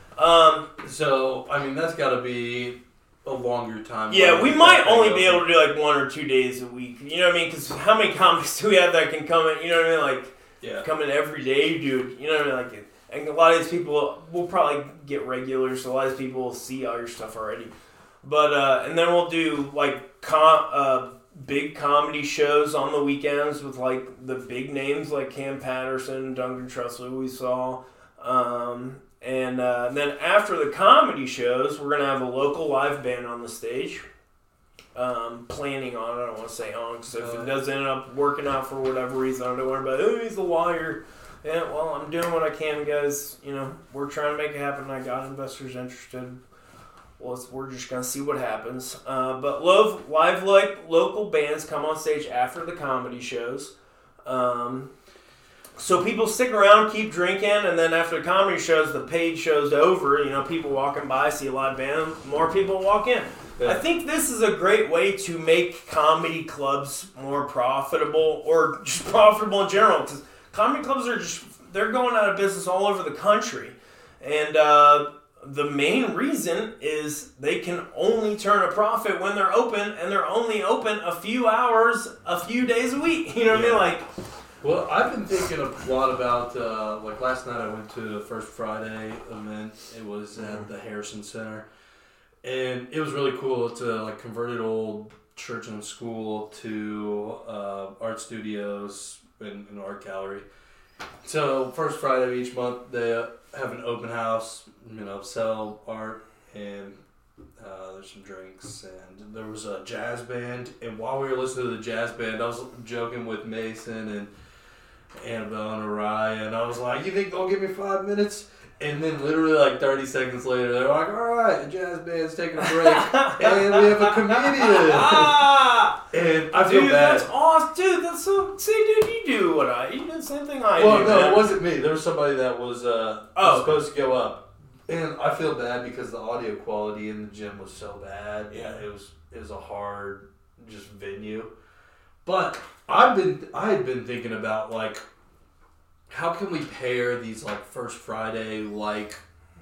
So, I mean, that's got to be a longer time. Yeah, we might only be able to do like 1 or 2 days a week. You know what I mean? Because how many comics do we have that can come in? You know what I mean? Like, come in every day, dude. You know what I mean? Like, and a lot of these people will probably get regulars. So a lot of these people will see all your stuff already. But and then we'll do like big comedy shows on the weekends with like the big names like Cam Patterson, Duncan Trussell, who we saw. And then after the comedy shows, we're going to have a local live band on the stage. Planning on it, I don't want to say on, because if it does end up working out for whatever reason, I don't worry about, oh, he's a liar. Yeah, well, I'm doing what I can, guys. You know, we're trying to make it happen. I got investors interested. Well, we're just going to see what happens. But live like local bands come on stage after the comedy shows. So people stick around, keep drinking, and then after the comedy shows, the paid show's over. You know, people walking by, see a live band, more people walk in. Yeah. I think this is a great way to make comedy clubs more profitable, or just profitable in general, because comedy clubs they're going out of business all over the country. And the main reason is they can only turn a profit when they're open, and they're only open a few hours, a few days a week. You know what I mean? Like, well, I've been thinking a lot about, like last night I went to the First Friday event. It was at the Harrison Center. And it was really cool. It's a like converted old church and school to art studios and an art gallery. So First Friday of each month they have an open house, you know, sell art, and there's some drinks, and there was a jazz band. And while we were listening to the jazz band, I was joking with Mason and Annabelle and Araya, and I was like, you think they'll give me 5 minutes? And then literally like 30 seconds later, they're like, all right, the jazz band's taking a break, and we have a comedian. And I feel bad. That's awesome. Dude, that's so... See, dude, you do the same thing I do. Well, no, it wasn't me. There was somebody that was supposed to go up. And I feel bad because the audio quality in the gym was so bad. Yeah. It was a hard just venue. But I had been thinking about like, how can we pair these like First Friday like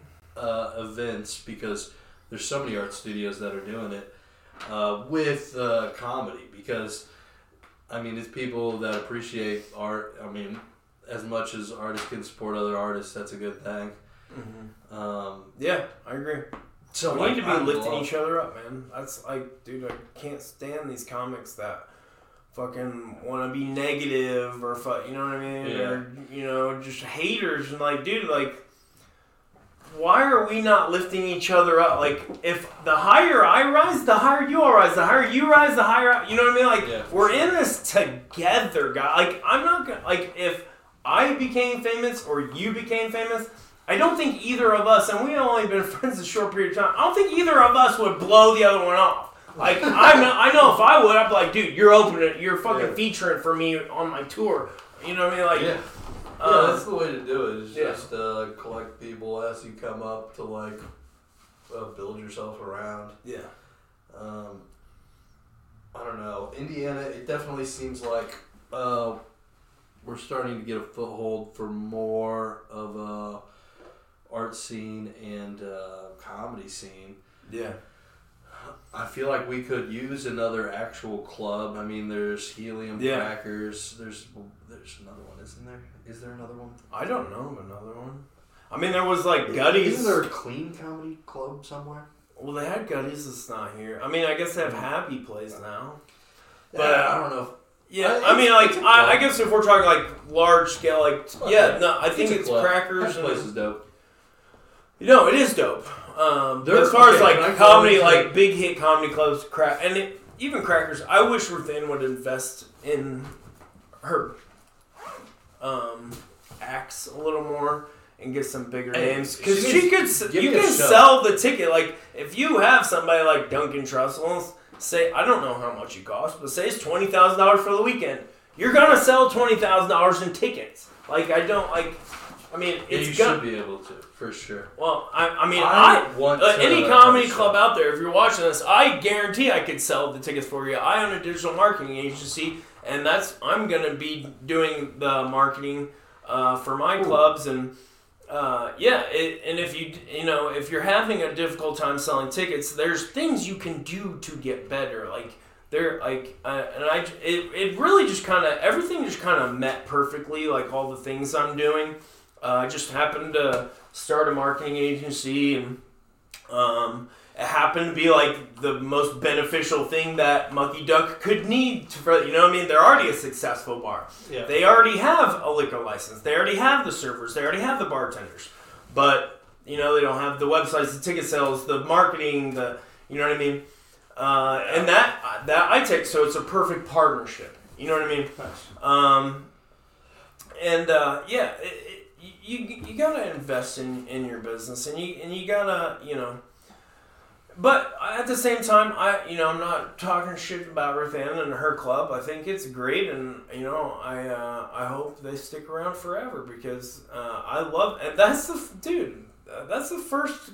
events, because there's so many art studios that are doing it, with comedy, because I mean it's people that appreciate art. I mean, as much as artists can support other artists, that's a good thing. Mm-hmm. Yeah, I agree. So we need to be lifting each other up, man. That's like, dude, I can't stand these comics that fucking want to be negative or you know what I mean? Yeah. Or, you know, just haters, and like, dude, like, why are we not lifting each other up? Like, if the higher I rise, the higher you all rise. The higher you rise, the higher you know what I mean? Like, Yeah, for we're sure. in this together, guys. Like, I'm not gonna like if I became famous or you became famous. I don't think either of us, and we only been friends a short period of time. I don't think either of us would blow the other one off. Like I know if I would, I'd be like, dude, you're opening, you're fucking featuring for me on my tour. You know what I mean? Like, Yeah, that's the way to do it. Is just collect people as you come up to like build yourself around. Yeah. I don't know. Indiana, it definitely seems like we're starting to get a foothold for more of a art scene and comedy scene. Yeah. I feel like we could use another actual club. I mean, there's Helium Crackers. There's another one, isn't there? Is there another one? I don't know of another one. I mean, there was like Gutties. Isn't there a Clean Comedy Club somewhere? Well, they had Gutties. It's not here. I mean, I guess they have Happy Place now. But I don't know. Yeah, I mean, like, I guess if we're talking like large scale, like, I think it's club. Crackers. That place is dope. No, it is dope. They're- as far as okay, like can I comedy, go into- like big hit comedy clubs, even Crackers. I wish Ruth Ann would invest in her acts a little more and get some bigger names because give you me can a show. sell the ticket. Like if you have somebody like Duncan Trussell, say I don't know how much you cost, but say it's $20,000 for the weekend. You're gonna sell $20,000 in tickets. Like I don't like. I mean, it's you gonna should be able to, for sure. well, I mean, want any to comedy have a club show. out there, if you're watching this, I guarantee I could sell the tickets for you. I own a digital marketing agency, and I'm going to be doing the marketing for my clubs, and and if you're having a difficult time selling tickets, there's things you can do to get better. Like it really just kind of everything just kind of met perfectly. Like all the things I'm doing. I just happened to start a marketing agency, and it happened to be like the most beneficial thing that Mucky Duck could need for, you know what I mean? They're already a successful bar. Yeah. They already have a liquor license. They already have the servers. They already have the bartenders. But, they don't have the websites, the ticket sales, the marketing, you know what I mean? And that I take, so it's a perfect partnership. You know what I mean? Nice. You gotta invest in your business, and you gotta But at the same time, I'm not talking shit about Ruth Ann and her club. I think it's great, and I hope they stick around forever because I love. And that's the first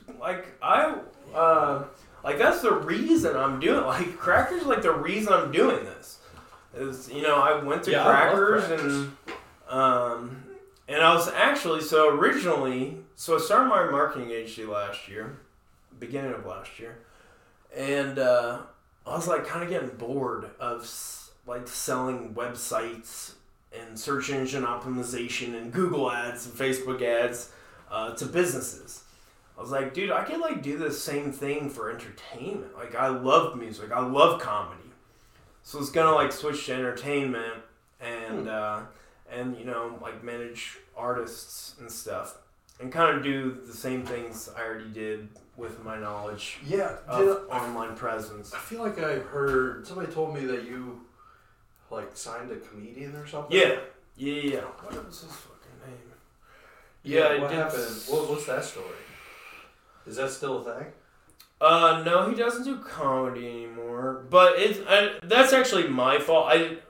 that's the reason I'm doing. Like Crackers, like the reason I'm doing this is I went to Yeah, I love Crackers Crackers. and I was actually, I started my marketing agency beginning of last year, and I was like kind of getting bored of like selling websites and search engine optimization and Google ads and Facebook ads to businesses. I was like, dude, I could like do the same thing for entertainment. Like I love music, I love comedy, so it's gonna like switch to entertainment and like manage artists and stuff, and kind of do the same things I already did with my knowledge of online presence. I feel like I heard somebody told me that you like signed a comedian or something. Yeah. What was his fucking name? Yeah, what happened? What's that story? Is that still a thing? No, he doesn't do comedy anymore. But that's actually my fault.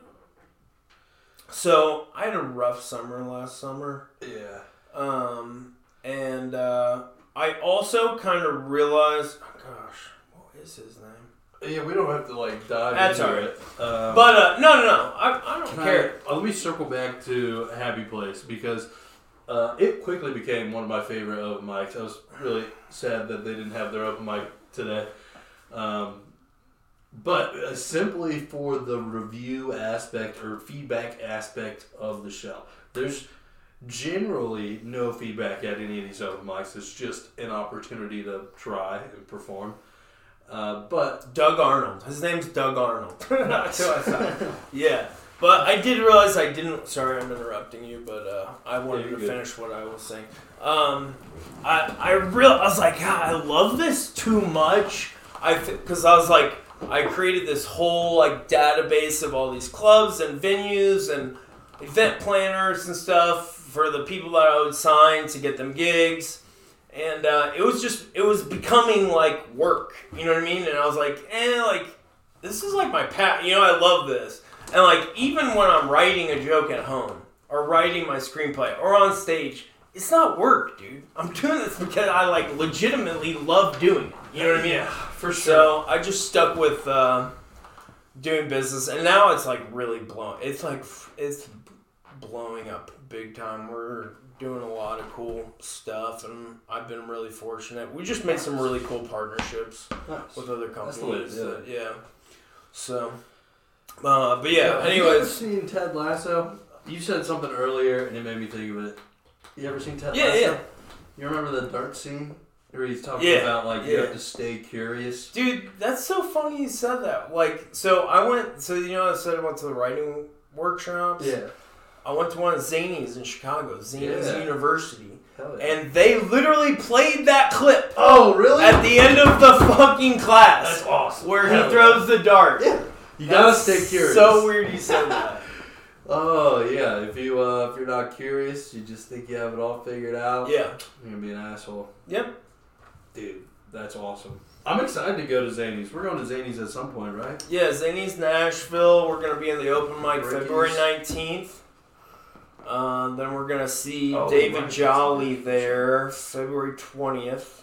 So I had a rough summer last summer. Yeah. And I also kind of realized, oh gosh, what is his name? Yeah, we don't have to like dive That's into all right. it. But no, I don't care. Let me circle back to Happy Place because it quickly became one of my favorite open mics. I was really sad that they didn't have their open mic today. But simply for the review aspect or feedback aspect of the show. There's generally no feedback at any of these open mics. It's just an opportunity to try and perform. But Doug Arnold. His name's Doug Arnold. Nice. Yeah. But I did realize I didn't. Sorry, I'm interrupting you, but I wanted Yeah, to you're good. finish what I was saying. I was like, God, I love this too much. Because I was like, I created this whole like database of all these clubs and venues and event planners and stuff for the people that I would sign to get them gigs. And it was becoming like work, you know what I mean? And I was like, this is like my I love this. And like, even when I'm writing a joke at home or writing my screenplay or on stage, it's not work, dude. I'm doing this because I like legitimately love doing it. You know what I mean? Yeah, for sure. So I just stuck with doing business, and now it's like really it's blowing up big time. We're doing a lot of cool stuff, and I've been really fortunate. We just made some really cool partnerships with other That's the way to companies. do it. Yeah. So, but yeah. Have you ever Anyways, seen Ted Lasso? You said something earlier, and it made me think of it. You ever seen Ted Yeah, Lasso? yeah. You remember the dart scene? Where he's talking Yeah, about, like, you yeah. have to stay curious. dude, that's so funny you said that. Like, so I said I went to the writing workshops. Yeah. I went to one of Zanies in Chicago, Zanies Yeah. University. Hell yeah. And they literally played that clip Oh, really? at the end of the fucking class. That's awesome. Where Hell he throws the dart. Yeah. You gotta That's stay curious. So weird you said that. Oh, yeah. If you're not curious, you just think you have it all figured out. Yeah. You're gonna be an asshole. Yep. Dude, that's awesome. I'm excited to go to Zanies. We're going to Zanies at some point, right? Yeah, Zanies Nashville. We're gonna be in the open mic Ricky's. February 19th. Then we're gonna see Oh, David right. Jolly there February 20th.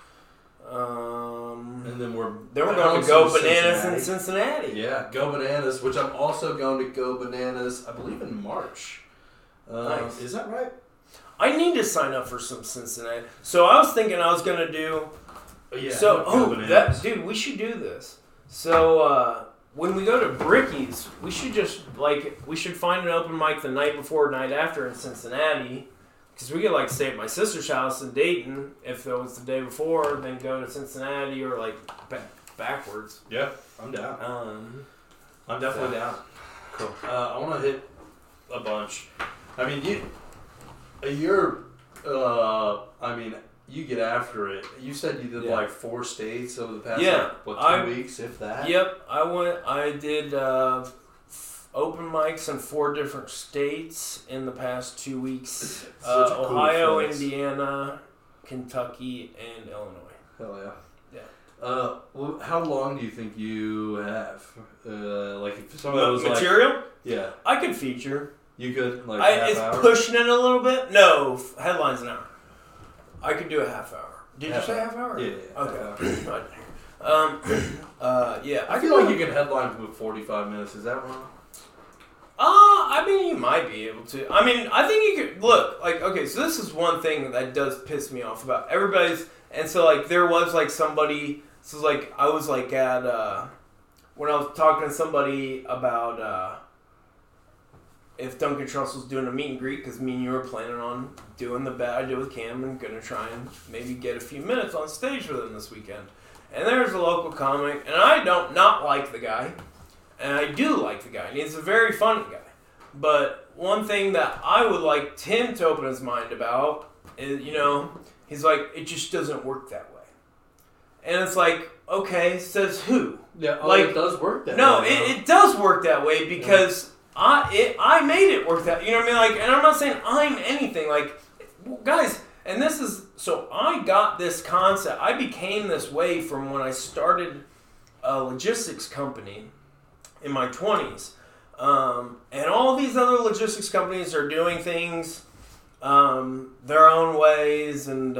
And then we're Then we're going to bouncing Go Bananas in Cincinnati. Yeah, Go Bananas, which I'm also going to Go Bananas, I believe in March. Nice. Is that right? I need to sign up for some Cincinnati. So I was thinking I was gonna do. Yeah. So Go Bananas. dude, we should do this. So when we go to Bricky's, we should find an open mic the night before, night after in Cincinnati, because we could like stay at my sister's house in Dayton if it was the day before, then go to Cincinnati or like backwards. Yeah, I'm down. I'm definitely down. Cool. I want to hit a bunch. I mean, you get after it. You said you did Yeah. like 4 states over the past, Yeah, like, 2 weeks, if that? Yep, I did open mics in 4 different states in the past 2 weeks. Such a cool Ohio, flex. Indiana, Kentucky, and Illinois. Hell yeah. Yeah. Well, how long do you think you have? Like, if someone was like, Material? yeah, I could feature. you could, like, half It's hour? pushing it a little bit. No, headlines an hour. I could do a half hour. Did Half you say hour. half hour? Yeah, Okay. Yeah. I feel like you can headline with 45 minutes. Is that wrong? I mean, you might be able to. I mean, I think you could look like okay. So this is one thing that does piss me off about everybody's. And so like there was like somebody. So like I was like at when I was talking to somebody about if Duncan Truss was doing a meet and greet because me and you were planning on doing the bet I did with Cam and gonna try and maybe get a few minutes on stage with him this weekend. And there's a local comic, and I don't not like the guy. And I do like the guy, and he's a very funny guy. But one thing that I would like him to open his mind about is, he's like, it just doesn't work that way. And it's like, okay, says who? Yeah, like, it does work that No, way. it does work that way because I made it work that, you know what I mean? Like, and I'm not saying I'm anything. Like, guys, and this is, so I got this concept. I became this way from when I started a logistics company in my 20s. And all these other logistics companies are doing things their own ways. And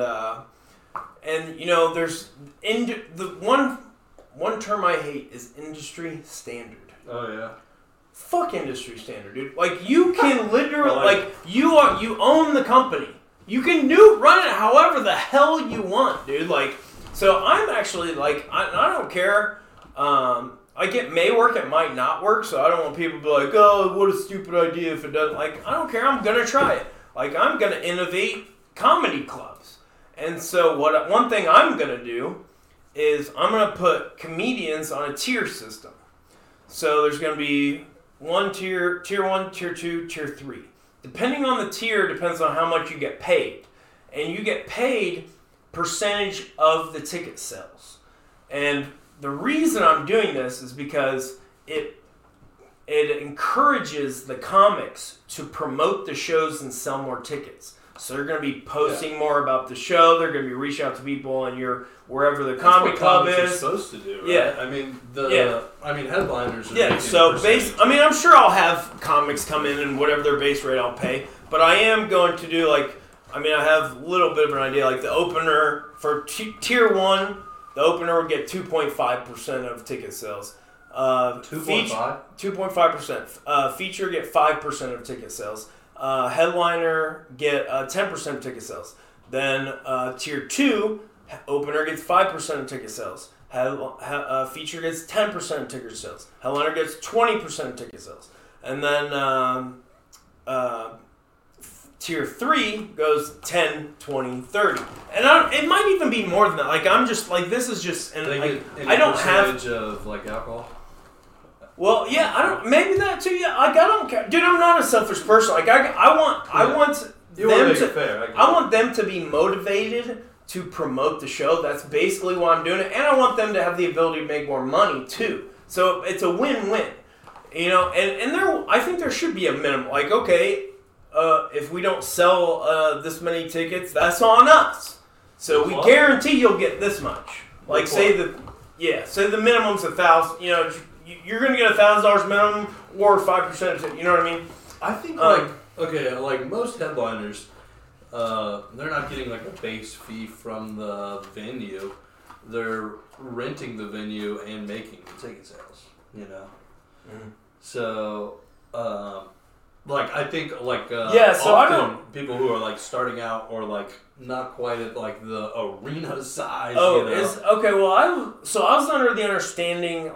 there's the one term I hate is industry standard. Oh, yeah. Fuck industry standard, dude. Like, you can literally, you own the company. You can run it however the hell you want, dude. Like, so I'm actually, like, I don't care. It may work, it might not work, so I don't want people to be like, oh, what a stupid idea if it doesn't. Like, I don't care, I'm going to try it. Like, I'm going to innovate comedy clubs. And so one thing I'm going to do is I'm going to put comedians on a tier system. So there's going to be one tier 1, tier 2, tier 3. Depending on the tier depends on how much you get paid. And you get paid percentage of the ticket sales. And the reason I'm doing this is because it encourages the comics to promote the shows and sell more tickets. So they're going to be posting more about the show. They're going to be reaching out to people in wherever the comic club That's what comics is. are supposed to do, right? Yeah. I mean, headliners are Yeah, making so percentage. I mean, I'm sure I'll have comics come in and whatever their base rate I'll pay. But I am going to do I have a little bit of an idea. Like the opener for tier 1, the opener would get 2.5% of ticket sales. 2.5? 2.5%. Feature get 5% of ticket sales. Headliner get 10% of ticket sales. Then tier 2, opener gets 5% of ticket sales. Feature gets 10% of ticket sales. Headliner gets 20% of ticket sales. And then tier 3 goes 10, 20, 30. And it might even be more than that. I'm just this is just and They get any I don't have percentage of alcohol. well, yeah, I don't. Maybe that too. Yeah, I don't care, dude. I'm not a selfish person. I want You them want to to. make it fair. I want them to be motivated to promote the show. That's basically why I'm doing it, and I want them to have the ability to make more money too. So it's a win-win, And I think there should be a minimum. If we don't sell this many tickets, that's on us. So we guarantee you'll get this much. Say the minimum's $1,000. You're going to get $1,000 minimum or 5%. You know what I mean? I think most headliners, they're not getting a base fee from the venue. They're renting the venue and making the ticket sales. Mm-hmm. So, I think so often people who are starting out or not quite at the arena size. Oh, okay. Well, I was under the understanding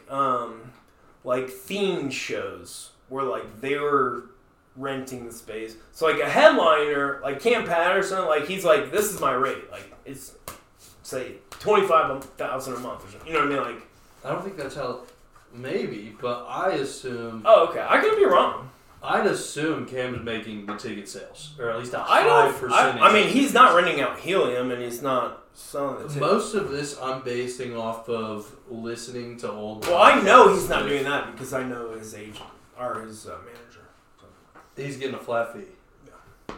themed shows where they were renting the space. So a headliner like Cam Patterson, he's this is my rate. It's say $25,000 a month or something. You know what I mean? I don't think that's how. Maybe, but I assume. Oh, okay. I could be wrong. I'd assume Cam is making the ticket sales, or at least a high percentage. I mean, he's not renting out helium, and he's not selling the tickets. Most of this I'm basing off of listening to old. Well, I know he's not doing that because I know his agent or his manager. So. He's getting a flat fee. Yeah.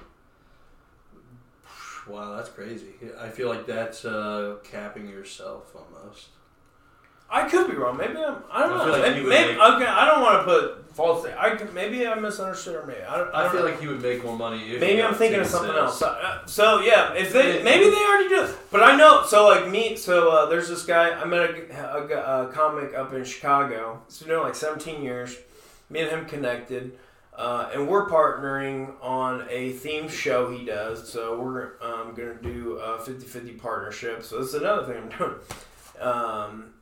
Wow, that's crazy. I feel like that's capping yourself almost. I could be wrong. Maybe I don't know. Like I don't want to put false. Maybe I misunderstood, or maybe I feel like he would make more money if. Maybe I'm thinking of something else. So yeah, if maybe they already do it. But I know. So there's this guy. I met a comic up in Chicago. He's been doing 17 years. Me and him connected, and we're partnering on a themed show he does. So we're gonna do a 50-50 partnership. So this is another thing I'm doing.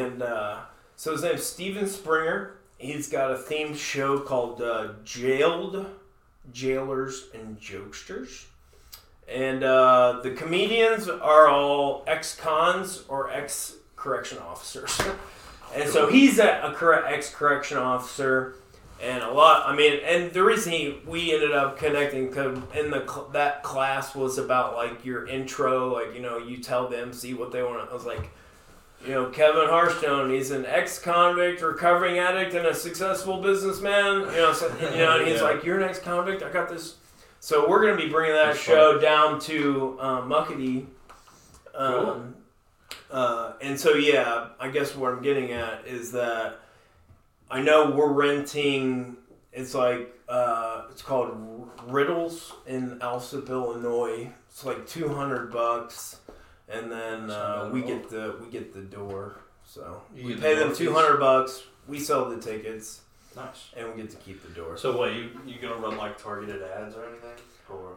So his name's Steven Springer. He's got a themed show called Jailed, Jailers, and Jokesters. And the comedians are all ex-cons or ex-correction officers. And so he's a ex-correction officer. And and the reason we ended up connecting in that class was about your intro, you tell the MC what they want. I was like, Kevin Harstone, he's an ex-convict, recovering addict, and a successful businessman. And he's like, you're an ex-convict? I got this. So we're going to be bringing that show down to Muckety. Cool. And so, I guess what I'm getting at is that I know we're renting, it's called Riddles in Alsip, Illinois. It's $200. And then we get the door, so we pay them $200. We sell the tickets, nice, and we get to keep the door. So what, you gonna run targeted ads or anything? Or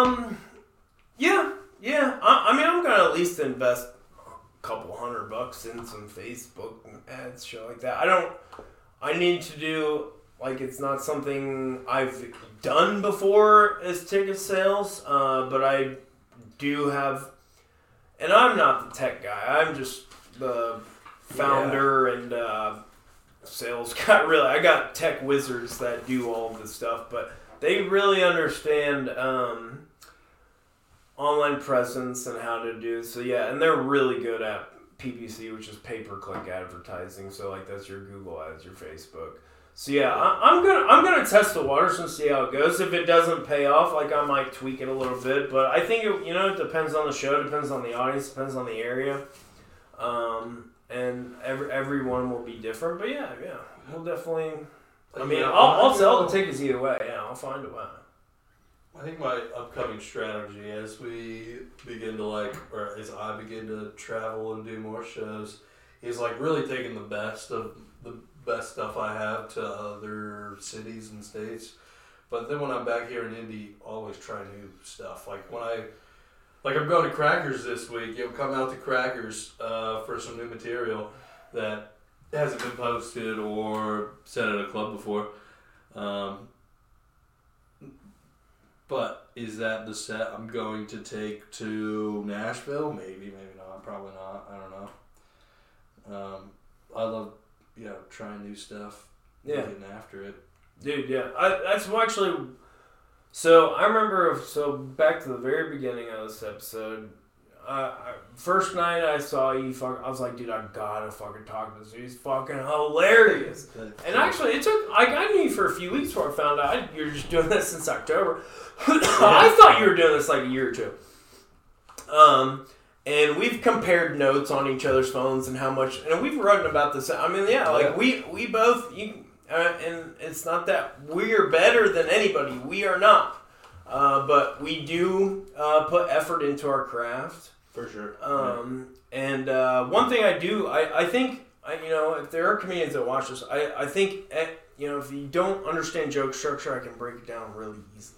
yeah. I'm gonna at least invest a couple $100 in some Facebook ads, shit like that. I need to do it's not something I've done before as ticket sales, but I do have. And I'm not the tech guy. I'm just the founder and sales got really. I got tech wizards that do all of this stuff, but they really understand online presence and how to do. So yeah, and they're really good at PPC, which is pay-per-click advertising. So like that's your Google ads, your Facebook. So yeah, I'm gonna test the waters and see how it goes. If it doesn't pay off, like I might tweak it a little bit. But I think it depends on the show, depends on the audience, depends on the area, and everyone will be different. But yeah, we'll definitely. I mean, I'll sell the tickets either way. Yeah, I'll find a way. I think my upcoming strategy as we begin to as I begin to travel and do more shows is like really taking the best of the best stuff I have to other cities and states. But then when I'm back here in Indy, always try new stuff. Like I'm going to Crackers this week. Come out to Crackers for some new material that hasn't been posted or said at a club before. But is that the set I'm going to take to Nashville? Maybe not. Probably not. I don't know. I love, trying new stuff. Yeah. Getting after it. Dude, yeah. That's actually... So, I remember... So, back to the very beginning of this episode, first night I saw you, I was like, dude, I gotta fucking talk to this dude. He's fucking hilarious. And actually, it took... I knew you for a few weeks before I found out you were just doing this since October. I thought you were doing this like a year or two. And we've compared notes on each other's phones and how much... And we've written about this. I mean, we both... and it's not that we're better than anybody. We are not. But we do put effort into our craft. For sure. And one thing I do, I think, if there are comedians that watch this, I think, if you don't understand joke structure, I can break it down really easily.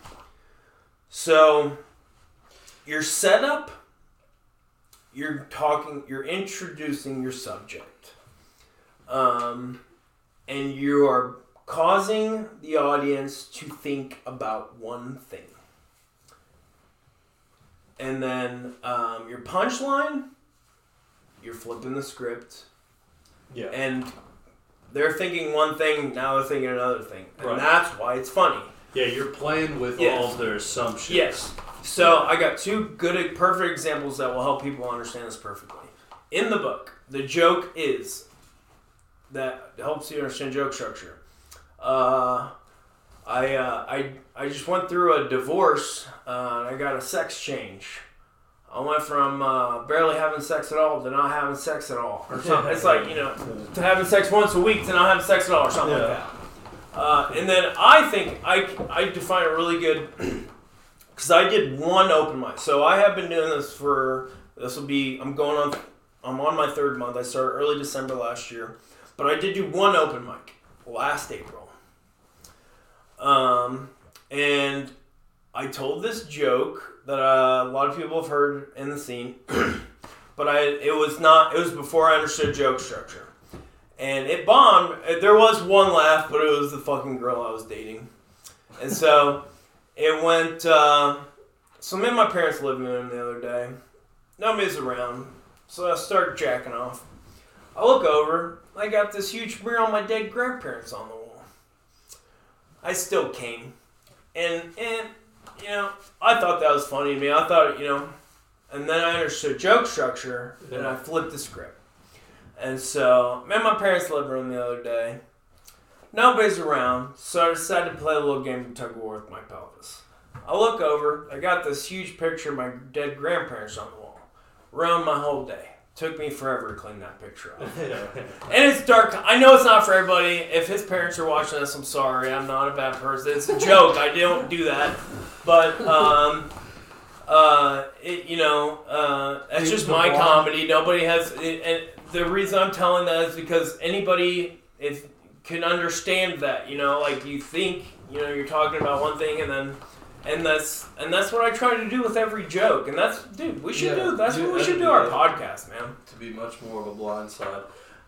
So, your setup, you're introducing your subject. And you are causing the audience to think about one thing. And then your punchline, you're flipping the script. Yeah. And they're thinking one thing, now they're thinking another thing. And right. That's why it's funny. Yeah, you're playing with all of their assumptions. Yes. So I got two perfect examples that will help people understand this perfectly. In the book, the joke is that helps you understand joke structure. I just went through a divorce and I got a sex change. I went from barely having sex at all to not having sex at all. Or something. It's like, to having sex once a week to not having sex at all or something like that. And then I think I define it really good because I did one open mic. So I have been doing this I'm on my third month. I started early December last year. But I did do one open mic last April. And I told this joke that a lot of people have heard in the scene. But it was before I understood joke structure. And it bombed. There was one laugh, but it was the fucking girl I was dating. And so it went, so me and my parents' living room the other day. Nobody's around. So I start jacking off. I look over. I got this huge mural of my dead grandparents on the wall. I still came. And I thought that was funny to me. I thought, and then I understood joke structure, and I flipped the script. And so, met my parents' living room the other day. Nobody's around, so I decided to play a little game of tug of war with my pelvis. I look over, I got this huge picture of my dead grandparents on the wall. Ruined my whole day. Took me forever to clean that picture up. And it's dark. I know it's not for everybody. If his parents are watching this, I'm sorry. I'm not a bad person. It's a joke. I don't do that. But, it's just my comedy. Nobody has... And the reason I'm telling that is because anybody can understand that. You think, you're talking about one thing and that's what I try to do with every joke. And that's what we should do our podcast, man. To be much more of a blind side.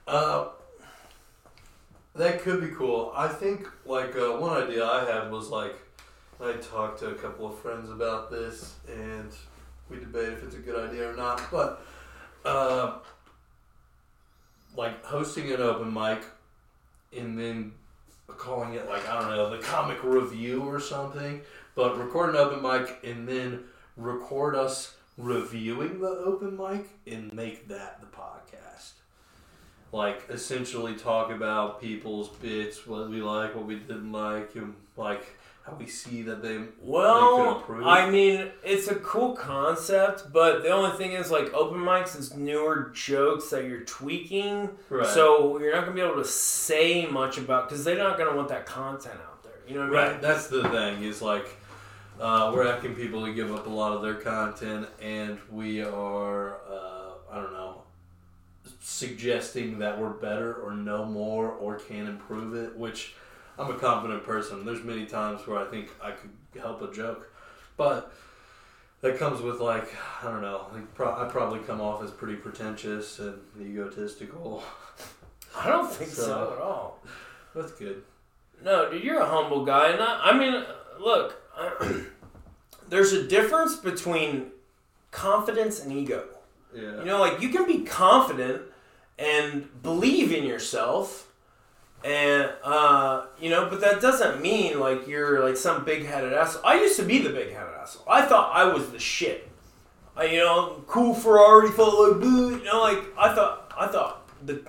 That could be cool. I think, one idea I had was, I talked to a couple of friends about this, and we debate if it's a good idea or not. But, hosting an open mic and then calling it like, I don't know, the comic review or something, but record an open mic and then record us reviewing the open mic and make that the podcast. Like, essentially talk about people's bits, what we like, what we didn't like, and like how we see that they could Well, improve. I mean, it's a cool concept, but the only thing is, like, open mics is newer jokes that you're tweaking, Right. so you're not going to be able to say much about, because they're not going to want that content out there, you know what I mean? Right, that's the thing, is like, we're asking people to give up a lot of their content, and we are, I don't know, suggesting that we're better or know more or can improve it, which I'm a confident person. There's many times where I think I could help a joke, but that comes with, like, I don't know, I probably come off as pretty pretentious and egotistical. I don't think so at all. That's good. No, dude, you're a humble guy. And I mean, look, there's a difference between confidence and ego. Yeah. You know, like, you can be confident and believe in yourself, and, you know, but that doesn't mean, like, you're, like, some big-headed asshole. I used to be the big-headed asshole. I thought I was the shit. You know, cool Ferrari, felt like, boo, you know, like, I thought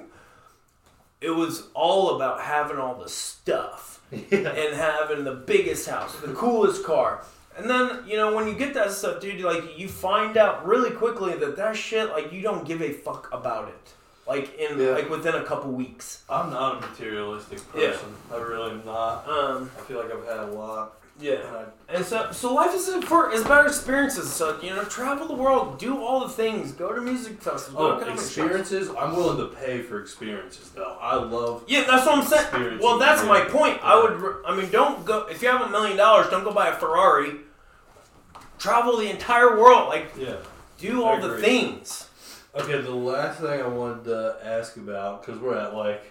it was all about having all the stuff and having the biggest house, the coolest car. And then, you know, when you get that stuff, dude, like, you find out really quickly that shit, like, you don't give a fuck about it. Like, like, within a couple weeks. I'm not a materialistic person. I really am not. I feel like I've had a lot. Yeah. And so life is about experiences. So, you know, travel the world, do all the things, go to music festivals. Experiences? I'm willing to pay for experiences, though. I love. Yeah, that's what I'm saying. Well, that's my point. Yeah. Don't go, if you have $1 million, don't go buy a Ferrari. Travel the entire world. Like, do all the things. Okay, the last thing I wanted to ask about, because we're at like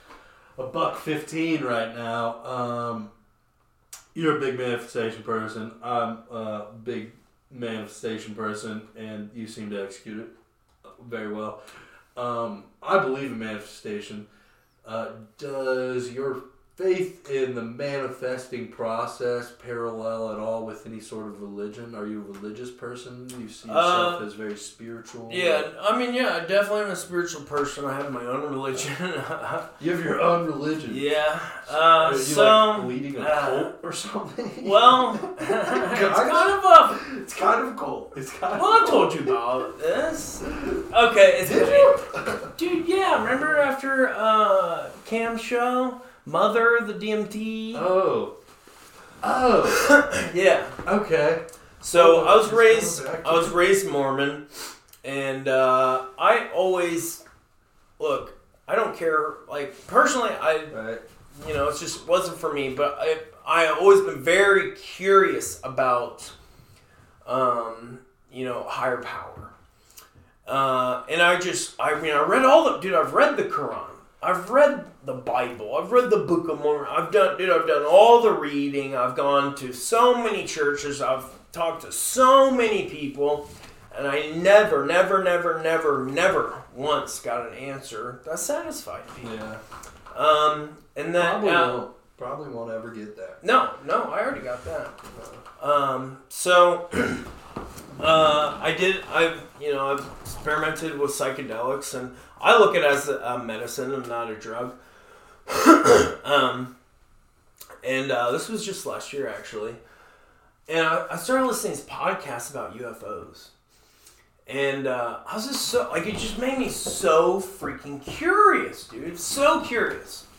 $1.15 right now. You're a big manifestation person. I'm a big manifestation person, and you seem to execute it very well. I believe in manifestation. Does your faith in the manifesting process parallel at all with any sort of religion? Are you a religious person? Do you see yourself as very spiritual? Yeah, I mean, I definitely am a spiritual person. I have my own religion. You have your own religion? Yeah. Are you like leading a cult or something? Well, it's kind of a cult. Well, I told you about this. Okay, dude, yeah, remember after Cam's show? Mother, the DMT. Oh. Yeah. Okay. So I was raised Mormon, and I always look. I don't care. Like, personally, you know, it just wasn't for me. But I always been very curious about, you know, higher power. And I read I've read the Quran. I've read the Bible. I've read the Book of Mormon. I've done all the reading. I've gone to so many churches. I've talked to so many people, and I never once got an answer that satisfied me. Yeah. And then probably won't ever get that. No, I already got that. So I've experimented with psychedelics, and I look at it as a medicine and not a drug. And this was just last year, actually. And I started listening to podcasts about UFOs. And I was just it just made me so freaking curious, dude. So curious.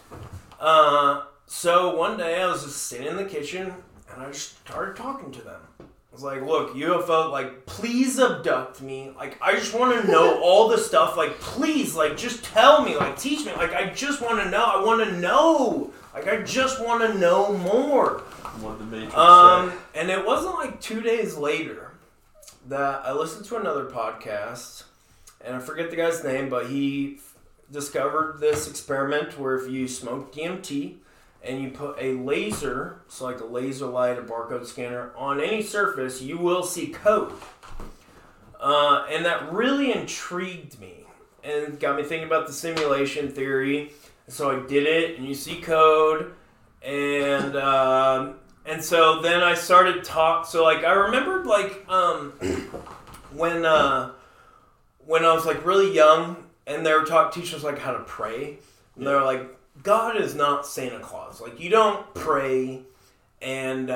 So one day I was just sitting in the kitchen, and I just started talking to them. I was like, look, UFO, like, please abduct me. Like, I just want to know all the stuff. Like, please, like, just tell me. Like, teach me. Like, I just want to know. I want to know. Like, I just want to know more. What the Matrix say. And it wasn't like 2 days later that I listened to another podcast, and I forget the guy's name, but he discovered this experiment where if you smoke DMT, and you put a laser, so like a laser light, a barcode scanner, on any surface, you will see code. And that really intrigued me and got me thinking about the simulation theory. So I did it, and you see code, and so then I started So like I remembered like when I was like really young, and they were teaching us like how to pray, and they were like, God is not Santa Claus. Like you don't pray and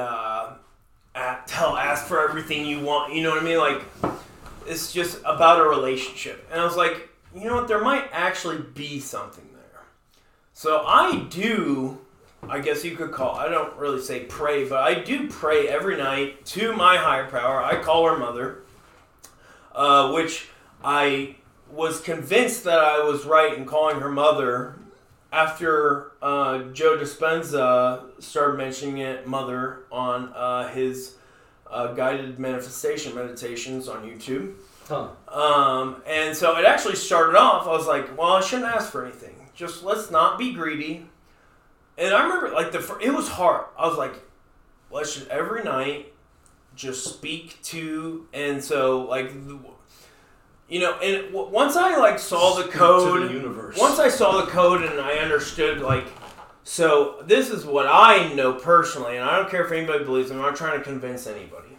ask for everything you want. You know what I mean? Like it's just about a relationship. And I was like, you know what? There might actually be something there. So I guess you could call, I don't really say pray, but I do pray every night to my higher power. I call her mother, which I was convinced that I was right in calling her mother after Joe Dispenza started mentioning it, mother, on his guided manifestation meditations on YouTube. Huh. And so it actually started off, I was like, well, I shouldn't ask for anything. Just let's not be greedy. And I remember, like, it was hard. I was like, let's just every night just speak to, and so, like, you know, and once I, like, saw the code, to the universe. Once I saw the code and I understood, like, so this is what I know personally, and I don't care if anybody believes it, I'm not trying to convince anybody.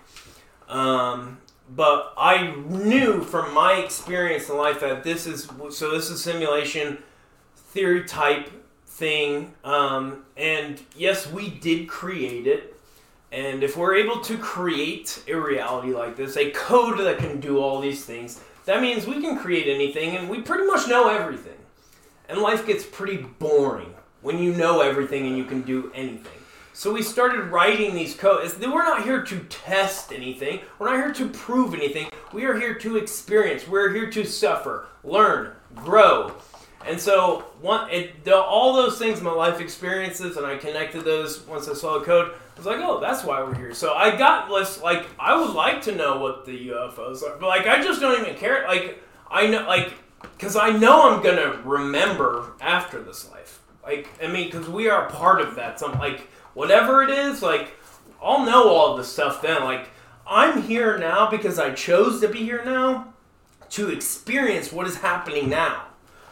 But I knew from my experience in life that this is simulation theory type thing, and yes, we did create it, and if we're able to create a reality like this, a code that can do all these things, that means we can create anything, and we pretty much know everything. And life gets pretty boring when you know everything and you can do anything. So we started writing these codes. We're not here to test anything. We're not here to prove anything. We are here to experience. We're here to suffer, learn, grow. And so all those things, my life experiences, and I connected those once I saw the code. I was like, oh, that's why we're here. So I got this, like, I would like to know what the UFOs are. But, like, I just don't even care. Like, I know, like, because I know I'm going to remember after this life. Like, I mean, because we are a part of that. So, like, whatever it is, like, I'll know all of this stuff then. Like, I'm here now because I chose to be here now to experience what is happening now.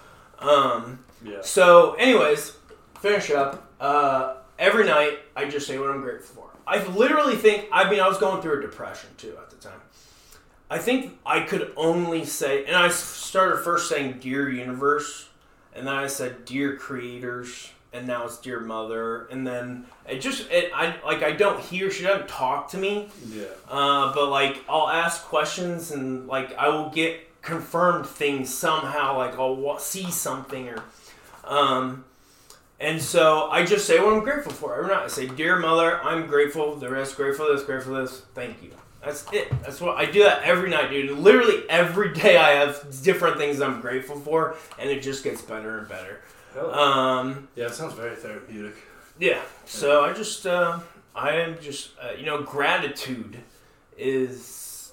So, anyways, finish up. Every night, I just say what I'm grateful for. I was going through a depression, too, at the time. I think I could only say, and I started first saying, Dear Universe, and then I said, Dear Creators, and now it's Dear Mother, and then I don't hear, she doesn't talk to me, but, like, I'll ask questions, and, like, I will get confirmed things somehow, like I'll see something, or and so I just say what I'm grateful for every night. I say, Dear Mother, I'm grateful, the rest, grateful for this, thank you. That's it. That's what I do, that every night, dude. Literally every day I have different things I'm grateful for, and it just gets better and better. Yeah, it sounds very therapeutic. Yeah, so I just gratitude is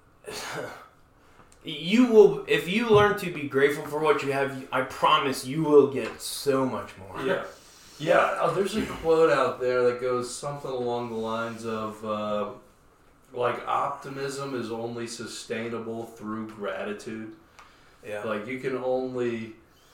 you will, if you learn to be grateful for what you have, I promise you will get so much more. Yeah. There's a quote out there that goes something along the lines of, like, optimism is only sustainable through gratitude. Yeah. Like, you can only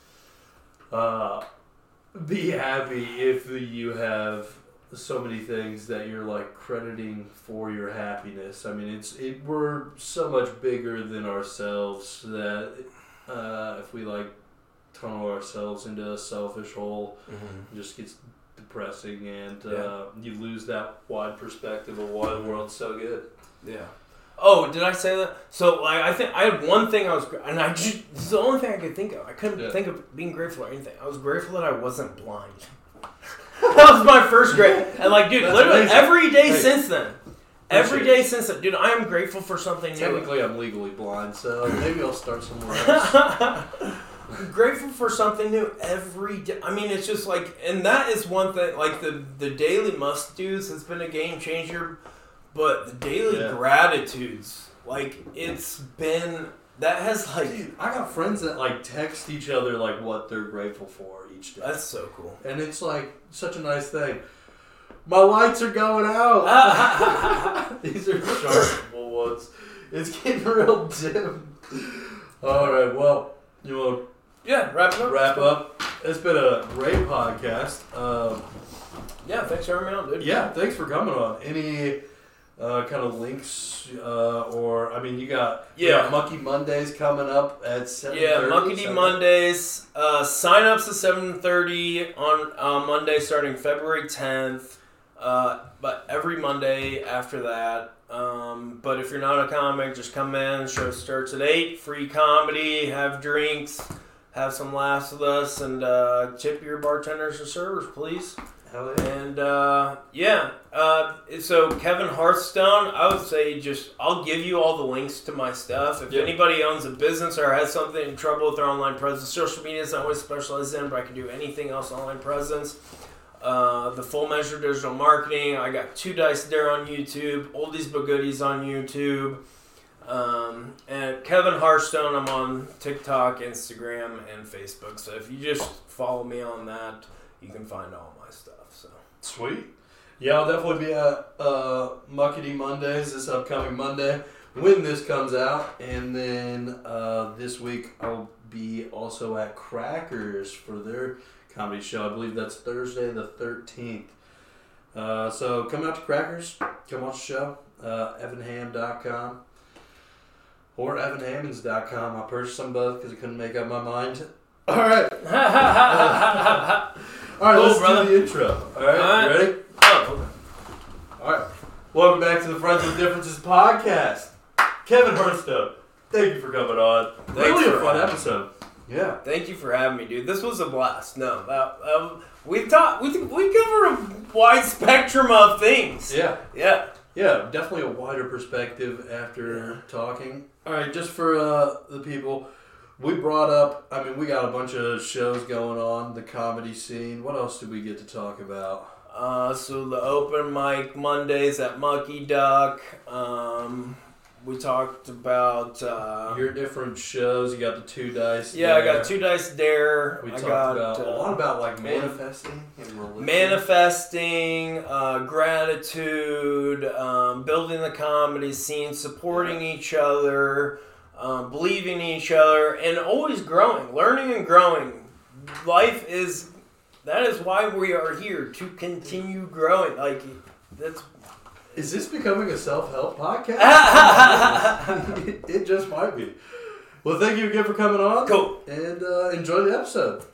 be happy if you have so many things that you're, like, crediting for your happiness. I mean, we're so much bigger than ourselves that if we, like, tunnel ourselves into a selfish hole, it just gets depressing, and you lose that wide perspective of why the world's so good. Yeah. Oh, did I say that? So, like, I think I had one thing this is the only thing I could think of. I couldn't think of being grateful or anything. I was grateful that I wasn't blind. That was my first grade. And, like, dude, literally amazing. Every day since then, dude, I am grateful for something new. Technically, I'm legally blind, so maybe I'll start somewhere else. I'm grateful for something new every day. I mean, it's just like, and that is one thing, like, the daily must-dos has been a game changer, but the daily gratitudes, like, it's been, that has, like... Dude, I got friends that, like, text each other, like, what they're grateful for each day. That's so cool. And it's, like, such a nice thing. My lights are going out. These are chargeable ones. It's getting real dim. All right, well, you want to wrap it up? Wrap up? It's been a great podcast. Yeah, thanks for having me on, dude. Yeah, thanks for coming on. Any kind of links or, I mean, you got Mucky Mondays coming up at 7:30. Yeah, Mucky D Mondays. Sign-ups at 7:30 on Monday starting February 10th. But every Monday after that. But if you're not a comic, just come in. Show starts at 8. Free comedy. Have drinks. Have some laughs with us. And tip your bartenders and servers, please. Hell yeah. And so Kevin Hearthstone, I would say I'll give you all the links to my stuff. If anybody owns a business or has something in trouble with their online presence, social media is not what I specialize in, but I can do anything else online presence. The Full Measure Digital Marketing. I got 2 Dice Dare on YouTube, Oldies But Goodies on YouTube. And Kevin Hearthstone, I'm on TikTok, Instagram, and Facebook. So if you just follow me on that, you can find all my stuff. So Sweet. Yeah, I'll definitely be at Muckety Mondays this upcoming Monday when this comes out. And then this week I'll be also at Crackers for their comedy show. I believe that's Thursday the 13th. So come out to Crackers. Come watch the show. evanham.com or evanhammonds.com. I purchased them both because I couldn't make up my mind. All right. All right, let's do the intro. All right, you ready? Oh, All right. Welcome back to the Friends with Differences podcast. Kevin Hearthstone, thank you for coming on. Really a fun episode. Yeah. thank you for having me, dude. This was a blast. No, we covered a wide spectrum of things. Yeah. Yeah. Yeah, definitely a wider perspective after talking. All right, just for the people, we brought up, I mean, we got a bunch of shows going on, the comedy scene. What else did we get to talk about? So the open mic Mondays at Mucky Duck. We talked about Your different shows. You got the 2 Dice. yeah, I got 2 Dice Dare. We I talked got about a lot about like manifesting and religion. manifesting, gratitude, building the comedy scene, supporting each other, believing in each other, and always growing, learning and growing. That is why we are here, to continue growing. Is this becoming a self-help podcast? It just might be. Well, thank you again for coming on. Cool. And enjoy the episode.